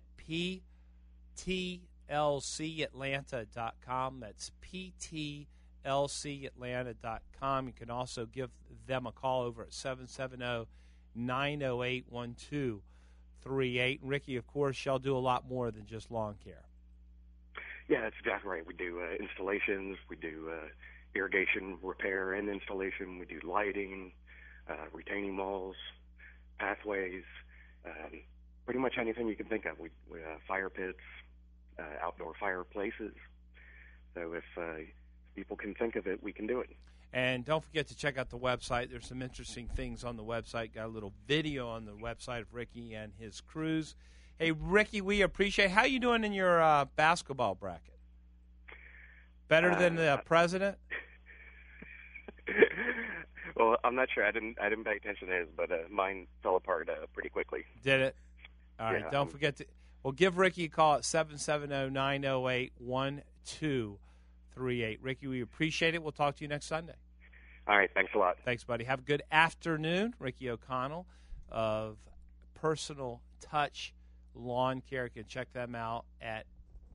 ptlcatlanta.com. That's ptlcatlanta.com. You can also give them a call over at 770-908-1238. And Ricky, of course, shall do a lot more than just lawn care.
Yeah, that's exactly right. We do installations. We do irrigation repair and installation. We do lighting, retaining walls, pathways, pretty much anything you can think of. We fire pits, outdoor fireplaces. So if people can think of it, we can do it.
And don't forget to check out the website. There's some interesting things on the website. Got a little video on the website of Ricky and his crews. Hey, Ricky, we appreciate. How you doing in your basketball bracket? Better than the president?
Well, I'm not sure. I didn't pay attention to his, but mine fell apart pretty quickly.
Did it? All right. Don't forget to. Well, give Ricky a call at 770-908-1238. Ricky, we appreciate it. We'll talk to you next Sunday.
All right. Thanks a lot.
Thanks, buddy. Have a good afternoon. Ricky O'Connell of Personal Touch Lawn Care. You can check them out at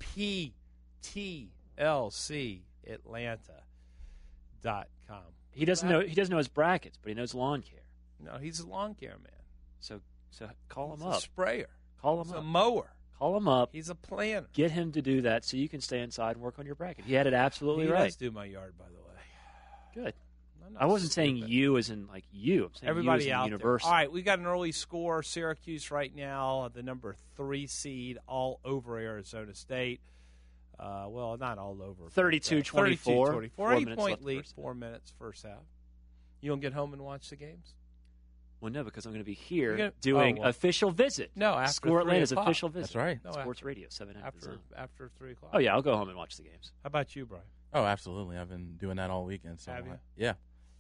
ptlcatlanta.com.
He doesn't know his brackets, but he knows lawn care.
No, he's a lawn care man.
So call him
he's
up.
A sprayer.
Call him
he's
up.
A mower.
Call him up.
He's a planner.
Get him to do that so you can stay inside and work on your bracket. He had it absolutely right.
He does do my yard, by the way.
Good.
I
I wasn't saying you as in like you. I'm saying
Everybody
you as in
out
universal.
there. All right, we got an early score. Syracuse right now, the number 3 seed, all over Arizona State. Well, not all over.
32-24.
32-24. 8-point
lead.
lead. 4 minutes first half. You don't get home and watch the games?
Well, no, because I'm going to be here doing official visit.
No, after
Score
3
Atlanta's
o'clock.
official visit.
That's right.
No,
Sports Radio 700.
After 3 o'clock.
Oh yeah, I'll go home and watch the games.
How about you, Brian?
Oh, absolutely. I've been doing that all weekend. So
Have you?
Yeah.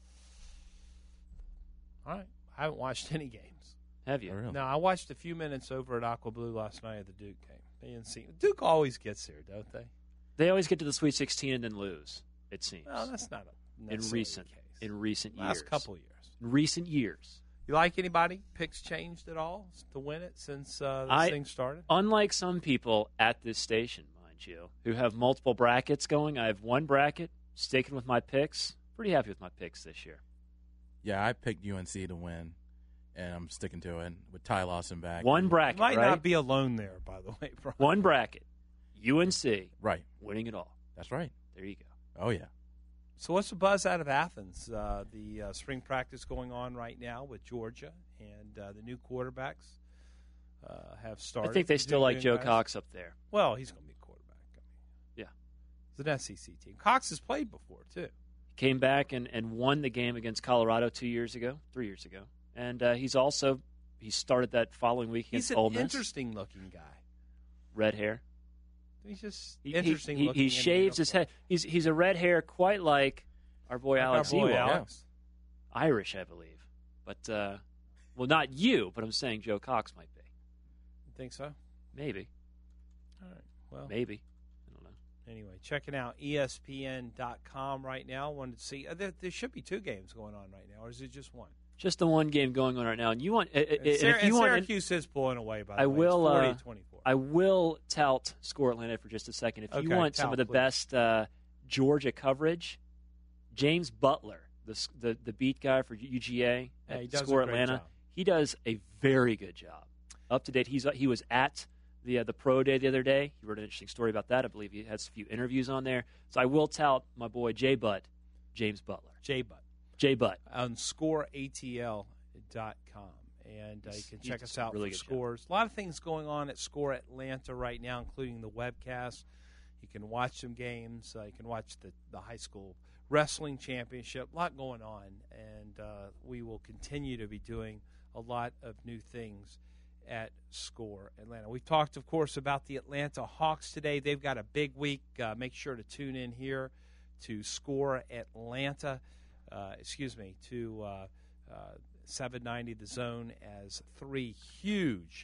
All right. I haven't watched any games.
Have you?
Oh, really?
No, I watched a few minutes over at Aqua Blue last night at the Duke game. They didn't see Duke always gets here, don't they?
They always get to the Sweet 16 and then lose. It seems.
Well, that's not a
in recent years.
Last couple years.
In recent years.
You like anybody? Picks changed at all to win it since this thing started?
Unlike some people at this station, mind you, who have multiple brackets going, I have one bracket, sticking with my picks. Pretty happy with my picks this year.
Yeah, I picked UNC to win, and I'm sticking to it with Ty Lawson back.
One bracket,
you might
right?
not be alone there, by the way, Brian.
One bracket. UNC.
Right.
Winning it all.
That's right.
There you go.
Oh, yeah.
So what's the buzz out of Athens? The spring practice going on right now with Georgia, and the new quarterbacks have started.
I think they still like Joe
guys.
Cox up there.
Well, he's going to be a quarterback.
Yeah.
It's an SEC team. Cox has played before, too.
Came back and won the game against Colorado 3 years ago. And he started that following week against Ole Miss.
He's an interesting-looking guy.
Red hair.
He's just interesting looking.
He shaves his head. He's a red hair, quite like our boy Alex Ewell.
Alex.
Irish, I believe. But, well, not you, but I'm saying Joe Cox might be.
You think so?
Maybe.
All right. Well,
maybe. I don't know.
Anyway, checking out ESPN.com right now. Wanted to see. There should be 2 games going on right now, or is it just one?
Just the one game going on right now. And you want
Syracuse is pulling away, by the way. It's 40-24.
I will tout Score Atlanta for just a second. If you want some of the best Georgia coverage, James Butler, the beat guy for UGA at Score Atlanta, he does a very good job. Up to date. He was at the pro day the other day. He wrote an interesting story about that. I believe he has a few interviews on there. So I will tout my boy James Butler. J Butt
on ScoreATL.com. And you can check us out for scores. A lot of things going on at Score Atlanta right now, including the webcast. You can watch some games. You can watch the high school wrestling championship. A lot going on. And we will continue to be doing a lot of new things at Score Atlanta. We've talked, of course, about the Atlanta Hawks today. They've got a big week. Make sure to tune in here to Score Atlanta. To 790 The Zone, as three huge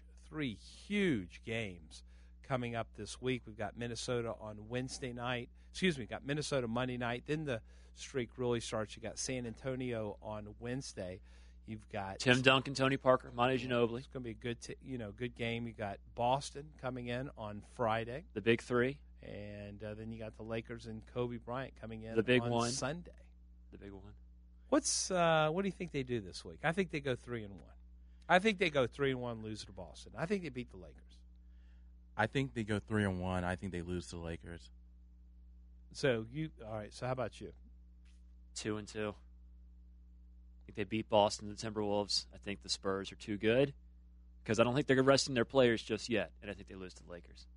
games coming up this week. We've got Minnesota on Wednesday night. We've got Minnesota Monday night. Then the streak really starts. You got San Antonio on Wednesday. You've got
Tim Duncan, Tony Parker, Monte Ginobili.
It's going to be a good game. You got Boston coming in on Friday.
The big 3.
And then you got the Lakers and Kobe Bryant coming in
the big
on
one.
Sunday.
The big one.
What do you think they do this week? I think they go 3-1. I think they go 3-1, lose to Boston. I think they beat the Lakers.
I think they go 3-1. I think they lose to the Lakers.
So all right. So how about you?
2-2. I think they beat Boston, the Timberwolves. I think the Spurs are too good because I don't think they're resting their players just yet, and I think they lose to the Lakers.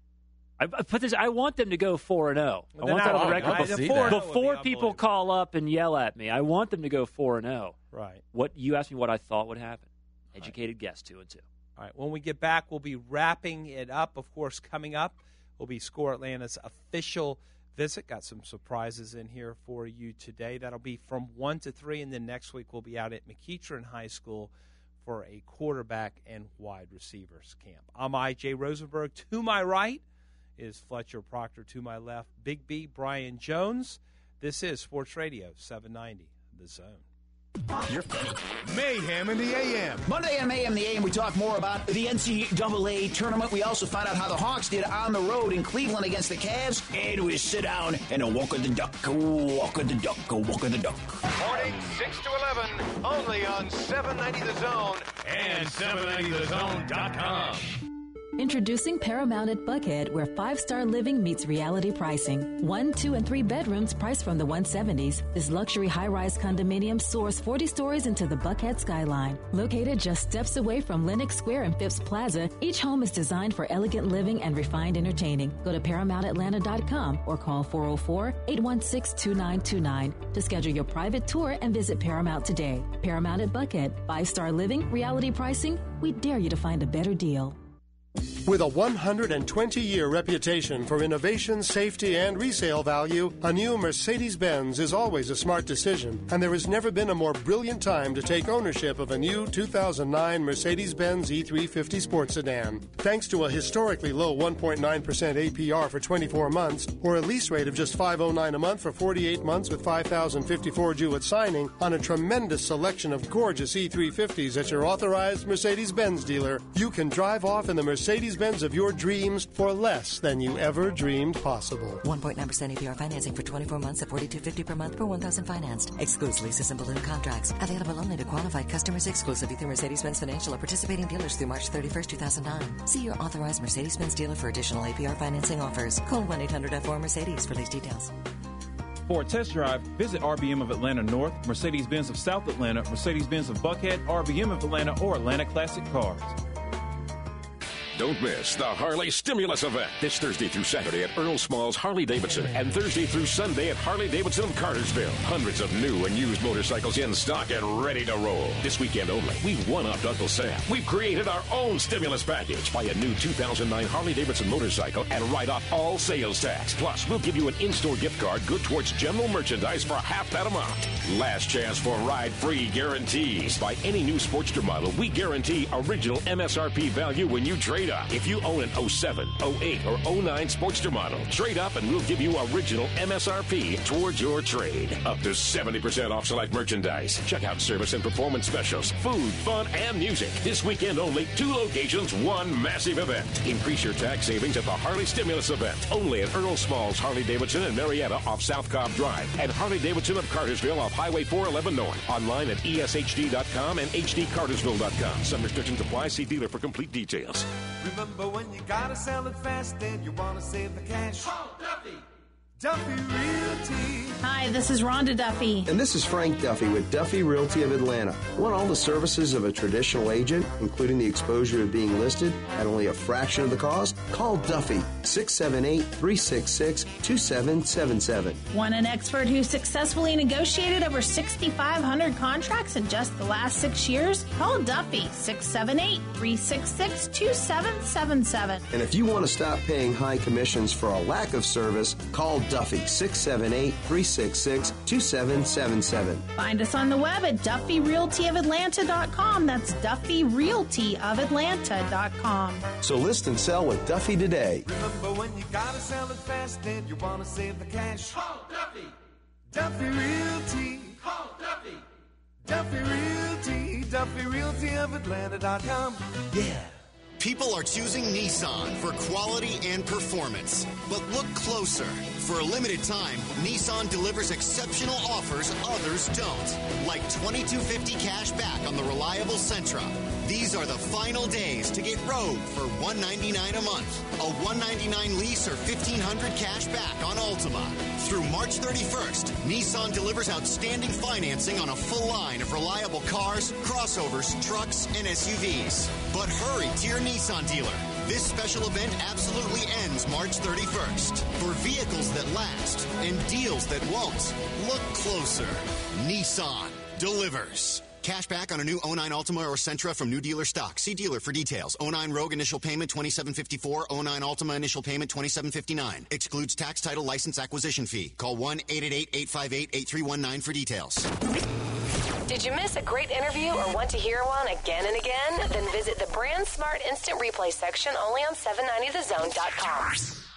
I want them to go 4-0. I want that on the record before people call up and yell at me. I want them to go 4-0.
Right.
You asked me what I thought would happen. Educated guess, 2-2.
All right. When we get back, we'll be wrapping it up. Of course, coming up will be Score Atlanta's official visit. Got some surprises in here for you today. That'll be from 1 to 3, and then next week we'll be out at McEachern High School for a quarterback and wide receivers camp. I'm I.J. Rosenberg. To my right is Fletcher Proctor. To my left, Big B, Brian Jones. This is Sports Radio 790, The Zone.
You're funny. Mayhem in the AM.
Monday on Mayhem in the AM, we talk more about the NCAA tournament. We also find out how the Hawks did on the road in Cleveland against the Cavs. And we sit down and a walk of the duck, walk of the duck, walk of the duck.
Morning 6 to 11, only on 790 The Zone and 790thezone.com.
Introducing Paramount at Buckhead, where 5-star living meets reality pricing. 1, 2, and 3 bedrooms priced from the 170s. This luxury high-rise condominium soars 40 stories into the Buckhead skyline. Located just steps away from Lenox Square and Phipps Plaza, each home is designed for elegant living and refined entertaining. Go to ParamountAtlanta.com or call 404-816-2929 to schedule your private tour and visit Paramount today. Paramount at Buckhead. 5-star living, reality pricing. We dare you to find a better deal.
With a 120-year reputation for innovation, safety, and resale value, a new Mercedes-Benz is always a smart decision, and there has never been a more brilliant time to take ownership of a new 2009 Mercedes-Benz E350 Sports Sedan. Thanks to a historically low 1.9% APR for 24 months, or a lease rate of just $509 a month for 48 months with $5,054 due at signing, on a tremendous selection of gorgeous E350s at your authorized Mercedes-Benz dealer, you can drive off in the Mercedes-Benz of your dreams for less than you ever dreamed possible.
1.9% APR financing for 24 months at $42.50 per month per $1,000 financed. Excludes leases and balloon contracts. Available only to qualified customers exclusively through Mercedes-Benz Financial or participating dealers through March 31st, 2009. See your authorized Mercedes-Benz dealer for additional APR financing offers. Call 1-800-F4-MERCEDES for lease details.
For a test drive, visit RBM of Atlanta North, Mercedes-Benz of South Atlanta, Mercedes-Benz of Buckhead, RBM of Atlanta, or Atlanta Classic Cars.
Don't miss the Harley Stimulus event this Thursday through Saturday at Earl Smalls Harley-Davidson and Thursday through Sunday at Harley-Davidson of Cartersville. Hundreds of new and used motorcycles in stock and ready to roll. This weekend only, we've one-upped Uncle Sam. We've created our own stimulus package. Buy a new 2009 Harley-Davidson motorcycle and write off all sales tax. Plus, we'll give you an in-store gift card good towards general merchandise for half that amount. Last chance for ride-free guarantees. Buy any new Sportster model, we guarantee original MSRP value when you trade up. If you own an 07, 08, or 09 Sportster model, trade up and we'll give you original MSRP towards your trade. Up to 70% off select merchandise. Check out service and performance specials, food, fun, and music. This weekend only, 2 locations, 1 massive event. Increase your tax savings at the Harley Stimulus event. Only at Earl Smalls Harley-Davidson in Marietta off South Cobb Drive and Harley-Davidson of Cartersville off Highway 411 North. Online at ESHD.com and HDCartersville.com. Some restrictions apply. See dealer for complete details.
Remember when you gotta sell it fast and you wanna save the cash? Call Duffy. Duffy Realty.
Hi, this is Rhonda Duffy.
And this is Frank Duffy with Duffy Realty of Atlanta. Want all the services of a traditional agent, including the exposure of being listed at only a fraction of the cost? Call Duffy, 678-366-2777.
Want an expert who successfully negotiated over 6,500 contracts in just the last 6 years? Call Duffy, 678-366-2777.
And if you want to stop paying high commissions for a lack of service, call Duffy, 678-366-2777.
Find us on the web at DuffyRealtyOfAtlanta.com. That's DuffyRealtyOfAtlanta.com.
So list and sell with Duffy today.
Remember when you gotta sell it fast and you wanna save the cash? Call Duffy. Duffy Realty. Call Duffy. Duffy Realty. DuffyRealtyOfAtlanta.com.
Yeah. People are choosing Nissan for quality and performance. But look closer. For a limited time, Nissan delivers exceptional offers others don't. Like $2,250 cash back on the reliable Sentra. These are the final days to get Rogue for $199 a month. A $199 lease or $1,500 cash back on Altima. Through March 31st, Nissan delivers outstanding financing on a full line of reliable cars, crossovers, trucks, and SUVs. But hurry to your Nissan dealer. This special event absolutely ends March 31st. For vehicles that last and deals that won't, look closer. Nissan delivers. Cash back on a new 09 Altima or Sentra from new dealer stock. See dealer for details. 09 Rogue initial payment $2,754. 09 Altima initial payment $2,759. Excludes tax, title, license, acquisition fee. Call 1-888-858-8319 for details.
Did you miss a great interview or want to hear one again and again? Then visit the Brand Smart Instant Replay section only on 790thezone.com.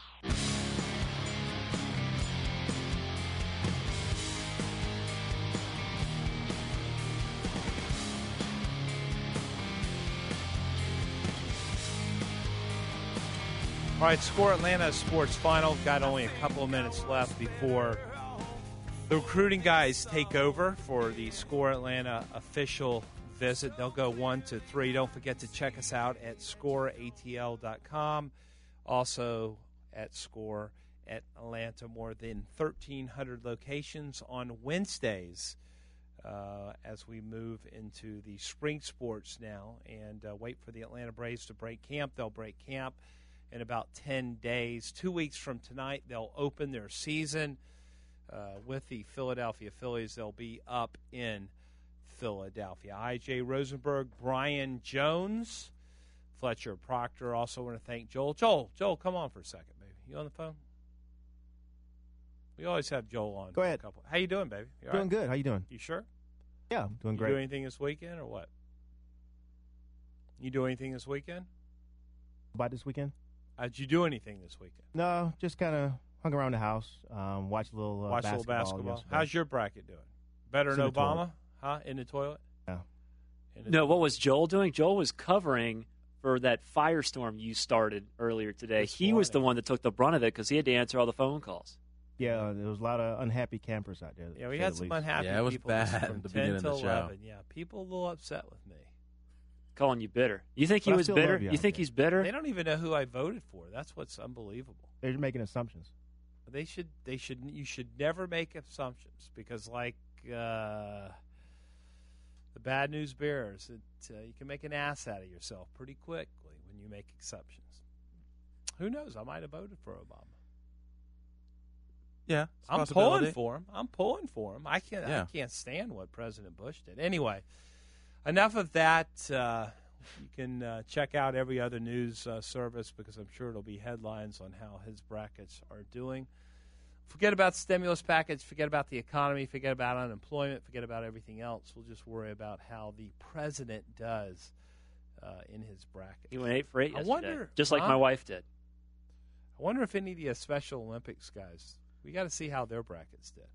All right, Score Atlanta Sports Final. Got only a couple of minutes left before the recruiting guys take over for the Score Atlanta official visit. They'll go 1 to 3. Don't forget to check us out at scoreatl.com. Also at Score at Atlanta, more than 1,300 locations on Wednesdays as we move into the spring sports now and wait for the Atlanta Braves to break camp. They'll break camp in about 10 days. 2 weeks from tonight, they'll open their season with the Philadelphia Phillies. They'll be up in Philadelphia. I.J. Rosenberg, Brian Jones, Fletcher Proctor. Also want to thank Joel. Joel, come on for a second, baby. You on the phone? We always have Joel on.
Go ahead.
How you doing, baby? You all
Doing
right?
good. How you doing?
You sure?
Yeah, I'm doing
You
great.
do anything this weekend or what? You do anything this weekend?
About this weekend?
Did you do anything this weekend?
No, just kind of hung around the house, watched a little
Watch a little basketball.
yesterday.
How's your bracket doing? Better
It's
than
in the
Obama?
toilet.
Huh? In the toilet?
Yeah.
No, what was Joel doing? Joel was covering for that firestorm you started earlier today. He was the one that took the brunt of it because he had to answer all the phone calls.
Yeah, there was a lot of unhappy campers out there.
Yeah, we
to
had
say
some
the least.
unhappy
Yeah, it was
people
bad
from
at the
10
beginning
to
of the show.
11. Yeah, people a little upset with me.
Calling you bitter. You think he
But I
was
still
bitter?
love you
You
out
think
there.
he's bitter?
They don't even know who I voted for. That's what's unbelievable.
They're making assumptions.
You should never make assumptions because, like the bad news bears, you can make an ass out of yourself pretty quickly when you make exceptions. Who knows? I might have voted for Obama.
Yeah, it's a
I'm
possibility.
pulling for him. I
Yeah.
can't stand what President Bush did. Anyway, enough of that. You can check out every other news service because I'm sure it'll be headlines on how his brackets are doing. Forget about stimulus package. Forget about the economy. Forget about unemployment. Forget about everything else. We'll just worry about how the president does in his bracket.
He went 8 for 8
I
yesterday,
wonder,
just like my wife did.
I wonder if any of the Special Olympics guys, we got to see how their brackets did,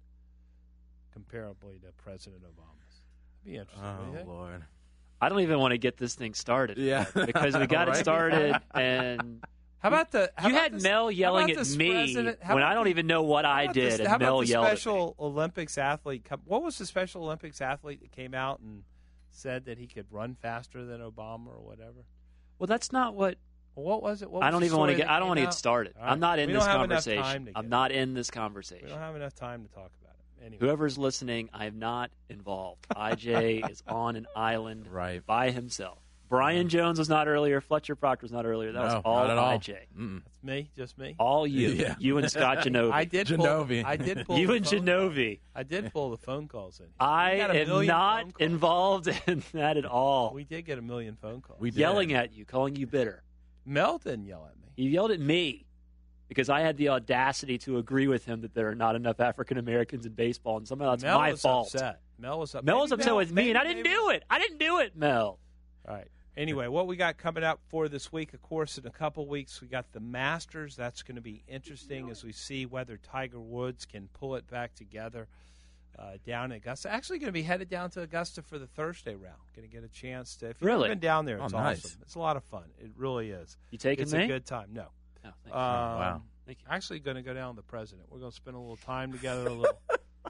comparably to President Obama's. It'd be interesting. what do you
Oh,
think?
Lord.
I don't even want to get this thing started.
Yeah.
Because we got it
Right.
started, and
How about the?
you had Mel yelling at me when I don't even know what I did,
How
and
about
Mel
the
yelled at me.
Special Olympics athlete? What was the Special Olympics athlete that came out and said that he could run faster than Obama or whatever?
Well, that's not what.
What was it? What
I
was
don't
the
even want to
story
get.
that
I don't want to
came
get
out?
started.
All right.
I'm not in
We
this
don't have enough
conversation.
time to
I'm
get
not in this
We
conversation.
don't have enough time to talk about it. Anyway.
Whoever's listening, I am not involved. IJ is on an island by himself. Brian Jones was not earlier. Fletcher Proctor was not earlier. That was
No,
all
not at all.
IJ.
That's me, just me.
All you.
Yeah.
You and Scott Genovi.
I did pull
You
the
and
phone
Genovi.
I did pull the phone calls in.
I
We got a
am
million
not
phone calls.
involved in that at all.
We did get a million phone calls.
Yelling at you, calling you bitter.
Mel didn't yell at me.
He yelled at me because I had the audacity to agree with him that there are not enough African Americans in baseball, and somehow that's
Mel
my
was
fault.
upset. Mel was upset.
Mel was
Maybe
upset with me, and I
maybe-
didn't do it. I didn't do it, Mel.
All right. Anyway, what we got coming up for this week, of course, in a couple weeks, we got the Masters. That's going to be interesting as we see whether Tiger Woods can pull it back together down at Augusta. Actually going to be headed down to Augusta for the Thursday round. Going to get a chance to. If you've
Really?
never been down there,
Oh,
it's
nice.
awesome. It's a lot of fun. It really is.
You taking
it's
me?
a good time. No.
Oh, thanks.
Wow. Actually going to go down with the president. We're going to spend a little time together. A little.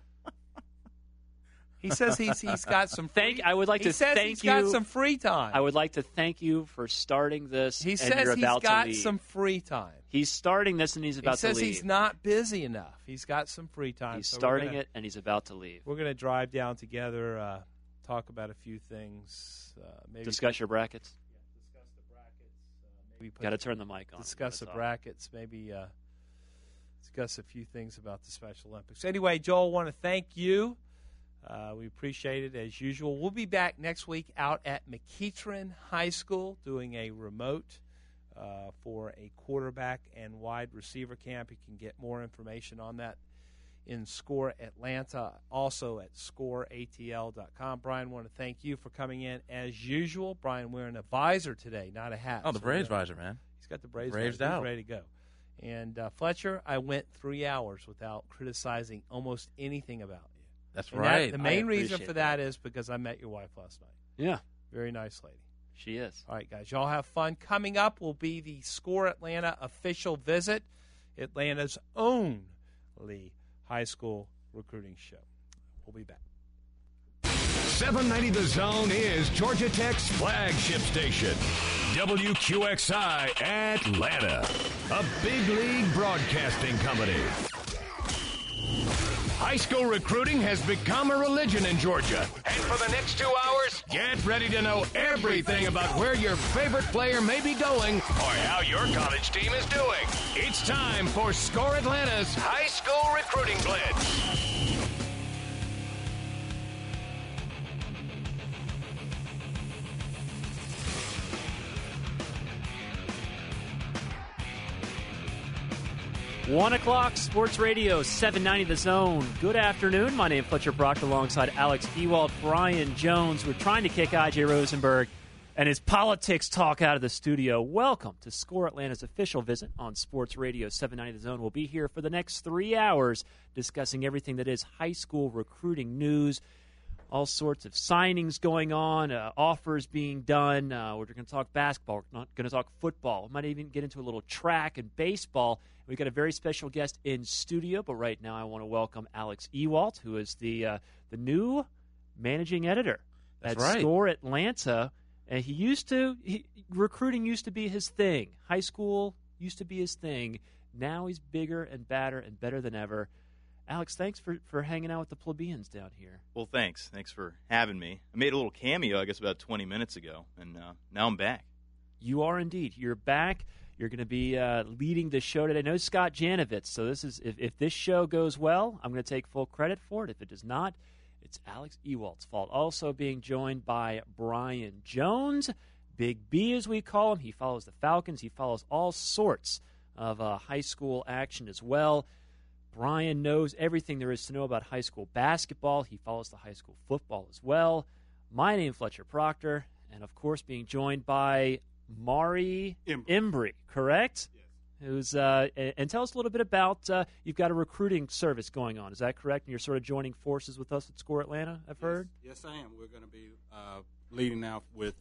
He says he's got some.
I would like
he
to
says
thank
he's
you.
got some free time.
I would like to thank you for starting this.
He
and
says
you're
he's
about
got
to leave.
some free time.
He's starting this and he's about
He says
to leave.
he's not busy enough. He's got some free time.
He's
so we're
starting
gonna-
it and he's about to leave.
We're going to drive down together, talk about a few things. Maybe
Discuss your brackets.
discuss the brackets. Maybe put-
Got to turn the mic on.
Discuss the
That's all.
brackets. Maybe discuss a few things about the Special Olympics. Anyway, Joel, want to thank you. We appreciate it as usual. We'll be back next week out at McEachern High School doing a remote for a quarterback and wide receiver camp. You can get more information on that in Score Atlanta, also at scoreatl.com. Brian, want to thank you for coming in as usual. Brian wearing a visor today, not a hat.
Oh, the
So,
Braves visor, man.
He's got the Braves
Braves
visor. He's
out.
ready to go. And Fletcher, I went 3 hours without criticizing almost anything about you.
That's
And
right.
the main
I
reason
appreciate
for that is because I met your wife last night.
Yeah.
Very nice lady.
She is.
All right, guys, y'all have fun. Coming up will be the Score Atlanta official visit, Atlanta's only high school recruiting show. We'll be back.
790 The Zone is Georgia Tech's flagship station. WQXI Atlanta, a big league broadcasting company. High school recruiting has become a religion in Georgia. And for the next 2 hours, get ready to know everything about where your favorite player may be going or how your college team is doing. It's time for Score Atlanta's High School Recruiting Blitz.
One o'clock, Sports Radio, 790 The Zone. Good afternoon. My name is Fletcher Proctor alongside Alex Ewald, Brian Jones. We're trying to kick I.J. Rosenberg and his politics talk out of the studio. Welcome to Score Atlanta's official visit on Sports Radio, 790 The Zone. We'll be here for the next 3 hours discussing everything that is high school recruiting news. All sorts of signings going on, offers being done. We're going to talk basketball. We're not going to talk football. We might even get into a little track and baseball. We've got a very special guest in studio, but right now I want to welcome Alex Ewald, who is the new managing editor at Score Atlanta. And recruiting used to be his thing. High school used to be his thing. Now he's bigger and badder and better than ever. Alex, thanks for hanging out with the plebeians down here.
Well, thanks. Thanks for having me. I made a little cameo, I guess, about 20 minutes ago, and now I'm back.
You are indeed. You're back. You're going to be leading the show today. No Scott Janovitz, so this is if this show goes well, I'm going to take full credit for it. If it does not, it's Alex Ewald's fault. Also being joined by Brian Jones, Big B as we call him. He follows the Falcons. He follows all sorts of high school action as well. Brian knows everything there is to know about high school basketball. He follows the high school football as well. My name is Fletcher Proctor, and of course being joined by Mari Embry, correct? Yes. Who's and tell us a little bit about you've got a recruiting service going on. Is that correct? And you're sort of joining forces with us at Score Atlanta, I've heard?
Yes, I am. We're going to be leading out with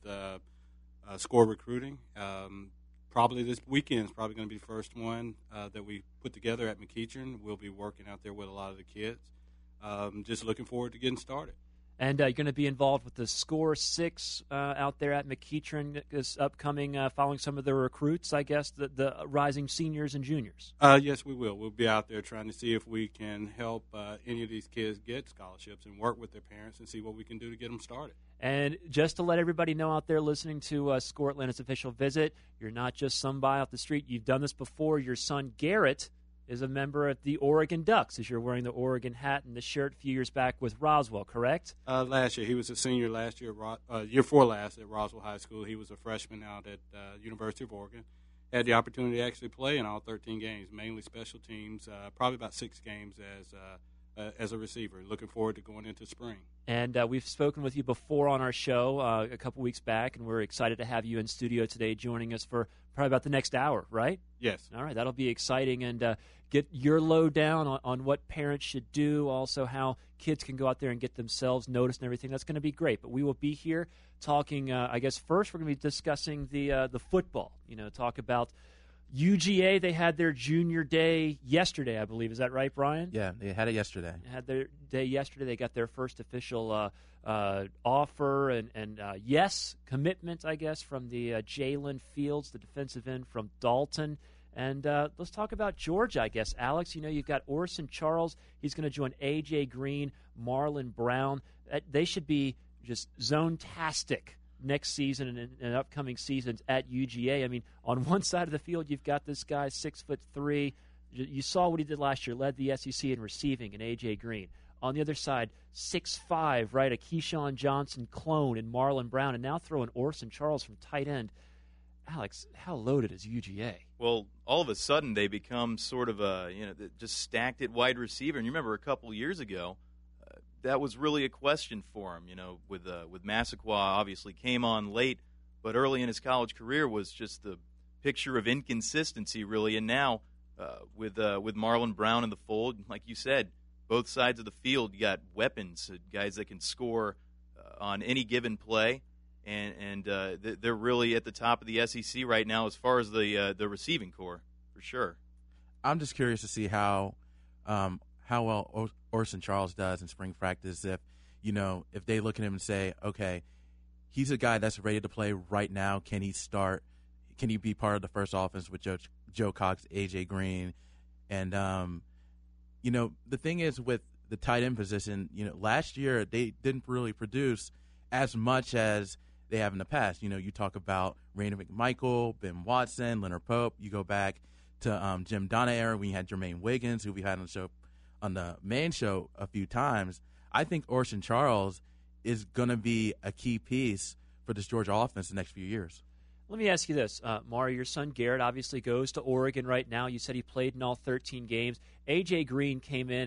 Score Recruiting. Probably this weekend is probably going to be the first one that we put together at McEachern. We'll be working out there with a lot of the kids. Just looking forward to getting started.
And you're going to be involved with the Score 6 out there at McEachern this upcoming, following some of the recruits, I guess, the rising seniors and juniors.
Yes, we will. We'll be out there trying to see if we can help any of these kids get scholarships and work with their parents and see what we can do to get them started.
And just to let everybody know out there listening to Score Atlanta's official visit, you're not just somebody off the street. You've done this before. Your son, Garrett, is a member of the Oregon Ducks, as you're wearing the Oregon hat and the shirt a few years back with Roswell, correct?
Last year. He was a senior last year, year before last at Roswell High School. He was a freshman out at University of Oregon. Had the opportunity to actually play in all 13 games, mainly special teams, probably about 6 games as a receiver. Looking forward to going into spring.
And we've spoken with you before on our show a couple weeks back, and we're excited to have you in studio today joining us for probably about the next hour, right?
Yes.
All right, that'll be exciting. And get your lowdown on what parents should do, also how kids can go out there and get themselves noticed and everything. That's going to be great. But we will be here talking, I guess first we're going to be discussing the football, talk about UGA. They had their junior day yesterday, I believe. Is that right, Brian?
Yeah, they had it yesterday.
They had their day yesterday. They got their first official offer and commitment, I guess, from the Jalen Fields, the defensive end from Dalton. And let's talk about Georgia, I guess. Alex, you've got Orson Charles. He's going to join A.J. Green, Marlon Brown. They should be just zone-tastic next season and upcoming seasons at UGA. I mean, on one side of the field, you've got this guy, 6'3". You saw what he did last year, led the SEC in receiving in A.J. Green. On the other side, 6'5", right, a Keyshawn Johnson clone in Marlon Brown, and now throwing Orson Charles from tight end. Alex, how loaded is UGA?
Well, all of a sudden they become sort of just stacked at wide receiver. And you remember a couple years ago, that was really a question for him. With Massaquoi obviously came on late, but early in his college career was just the picture of inconsistency, really. And now with Marlon Brown in the fold, like you said, both sides of the field, you got weapons, guys that can score on any given play. And they're really at the top of the SEC right now as far as the receiving core, for sure.
I'm just curious to see how well Orson Charles does in spring practice. If if they look at him and say, okay, he's a guy that's ready to play right now. Can he start? Can he be part of the first offense with Joe Cox, A.J. Green? And, the thing is with the tight end position, last year they didn't really produce as much as they have in the past. You talk about Rainer McMichael, Ben Watson, Leonard Pope. You go back to Jim Donna era when you had Jermaine Wiggins, who we had on the main show a few times. I think Orson Charles is going to be a key piece for this Georgia offense the next few years.
Let me ask you this. Mari, your son Garrett obviously goes to Oregon right now. You said he played in all 13 games. A.J. Green came in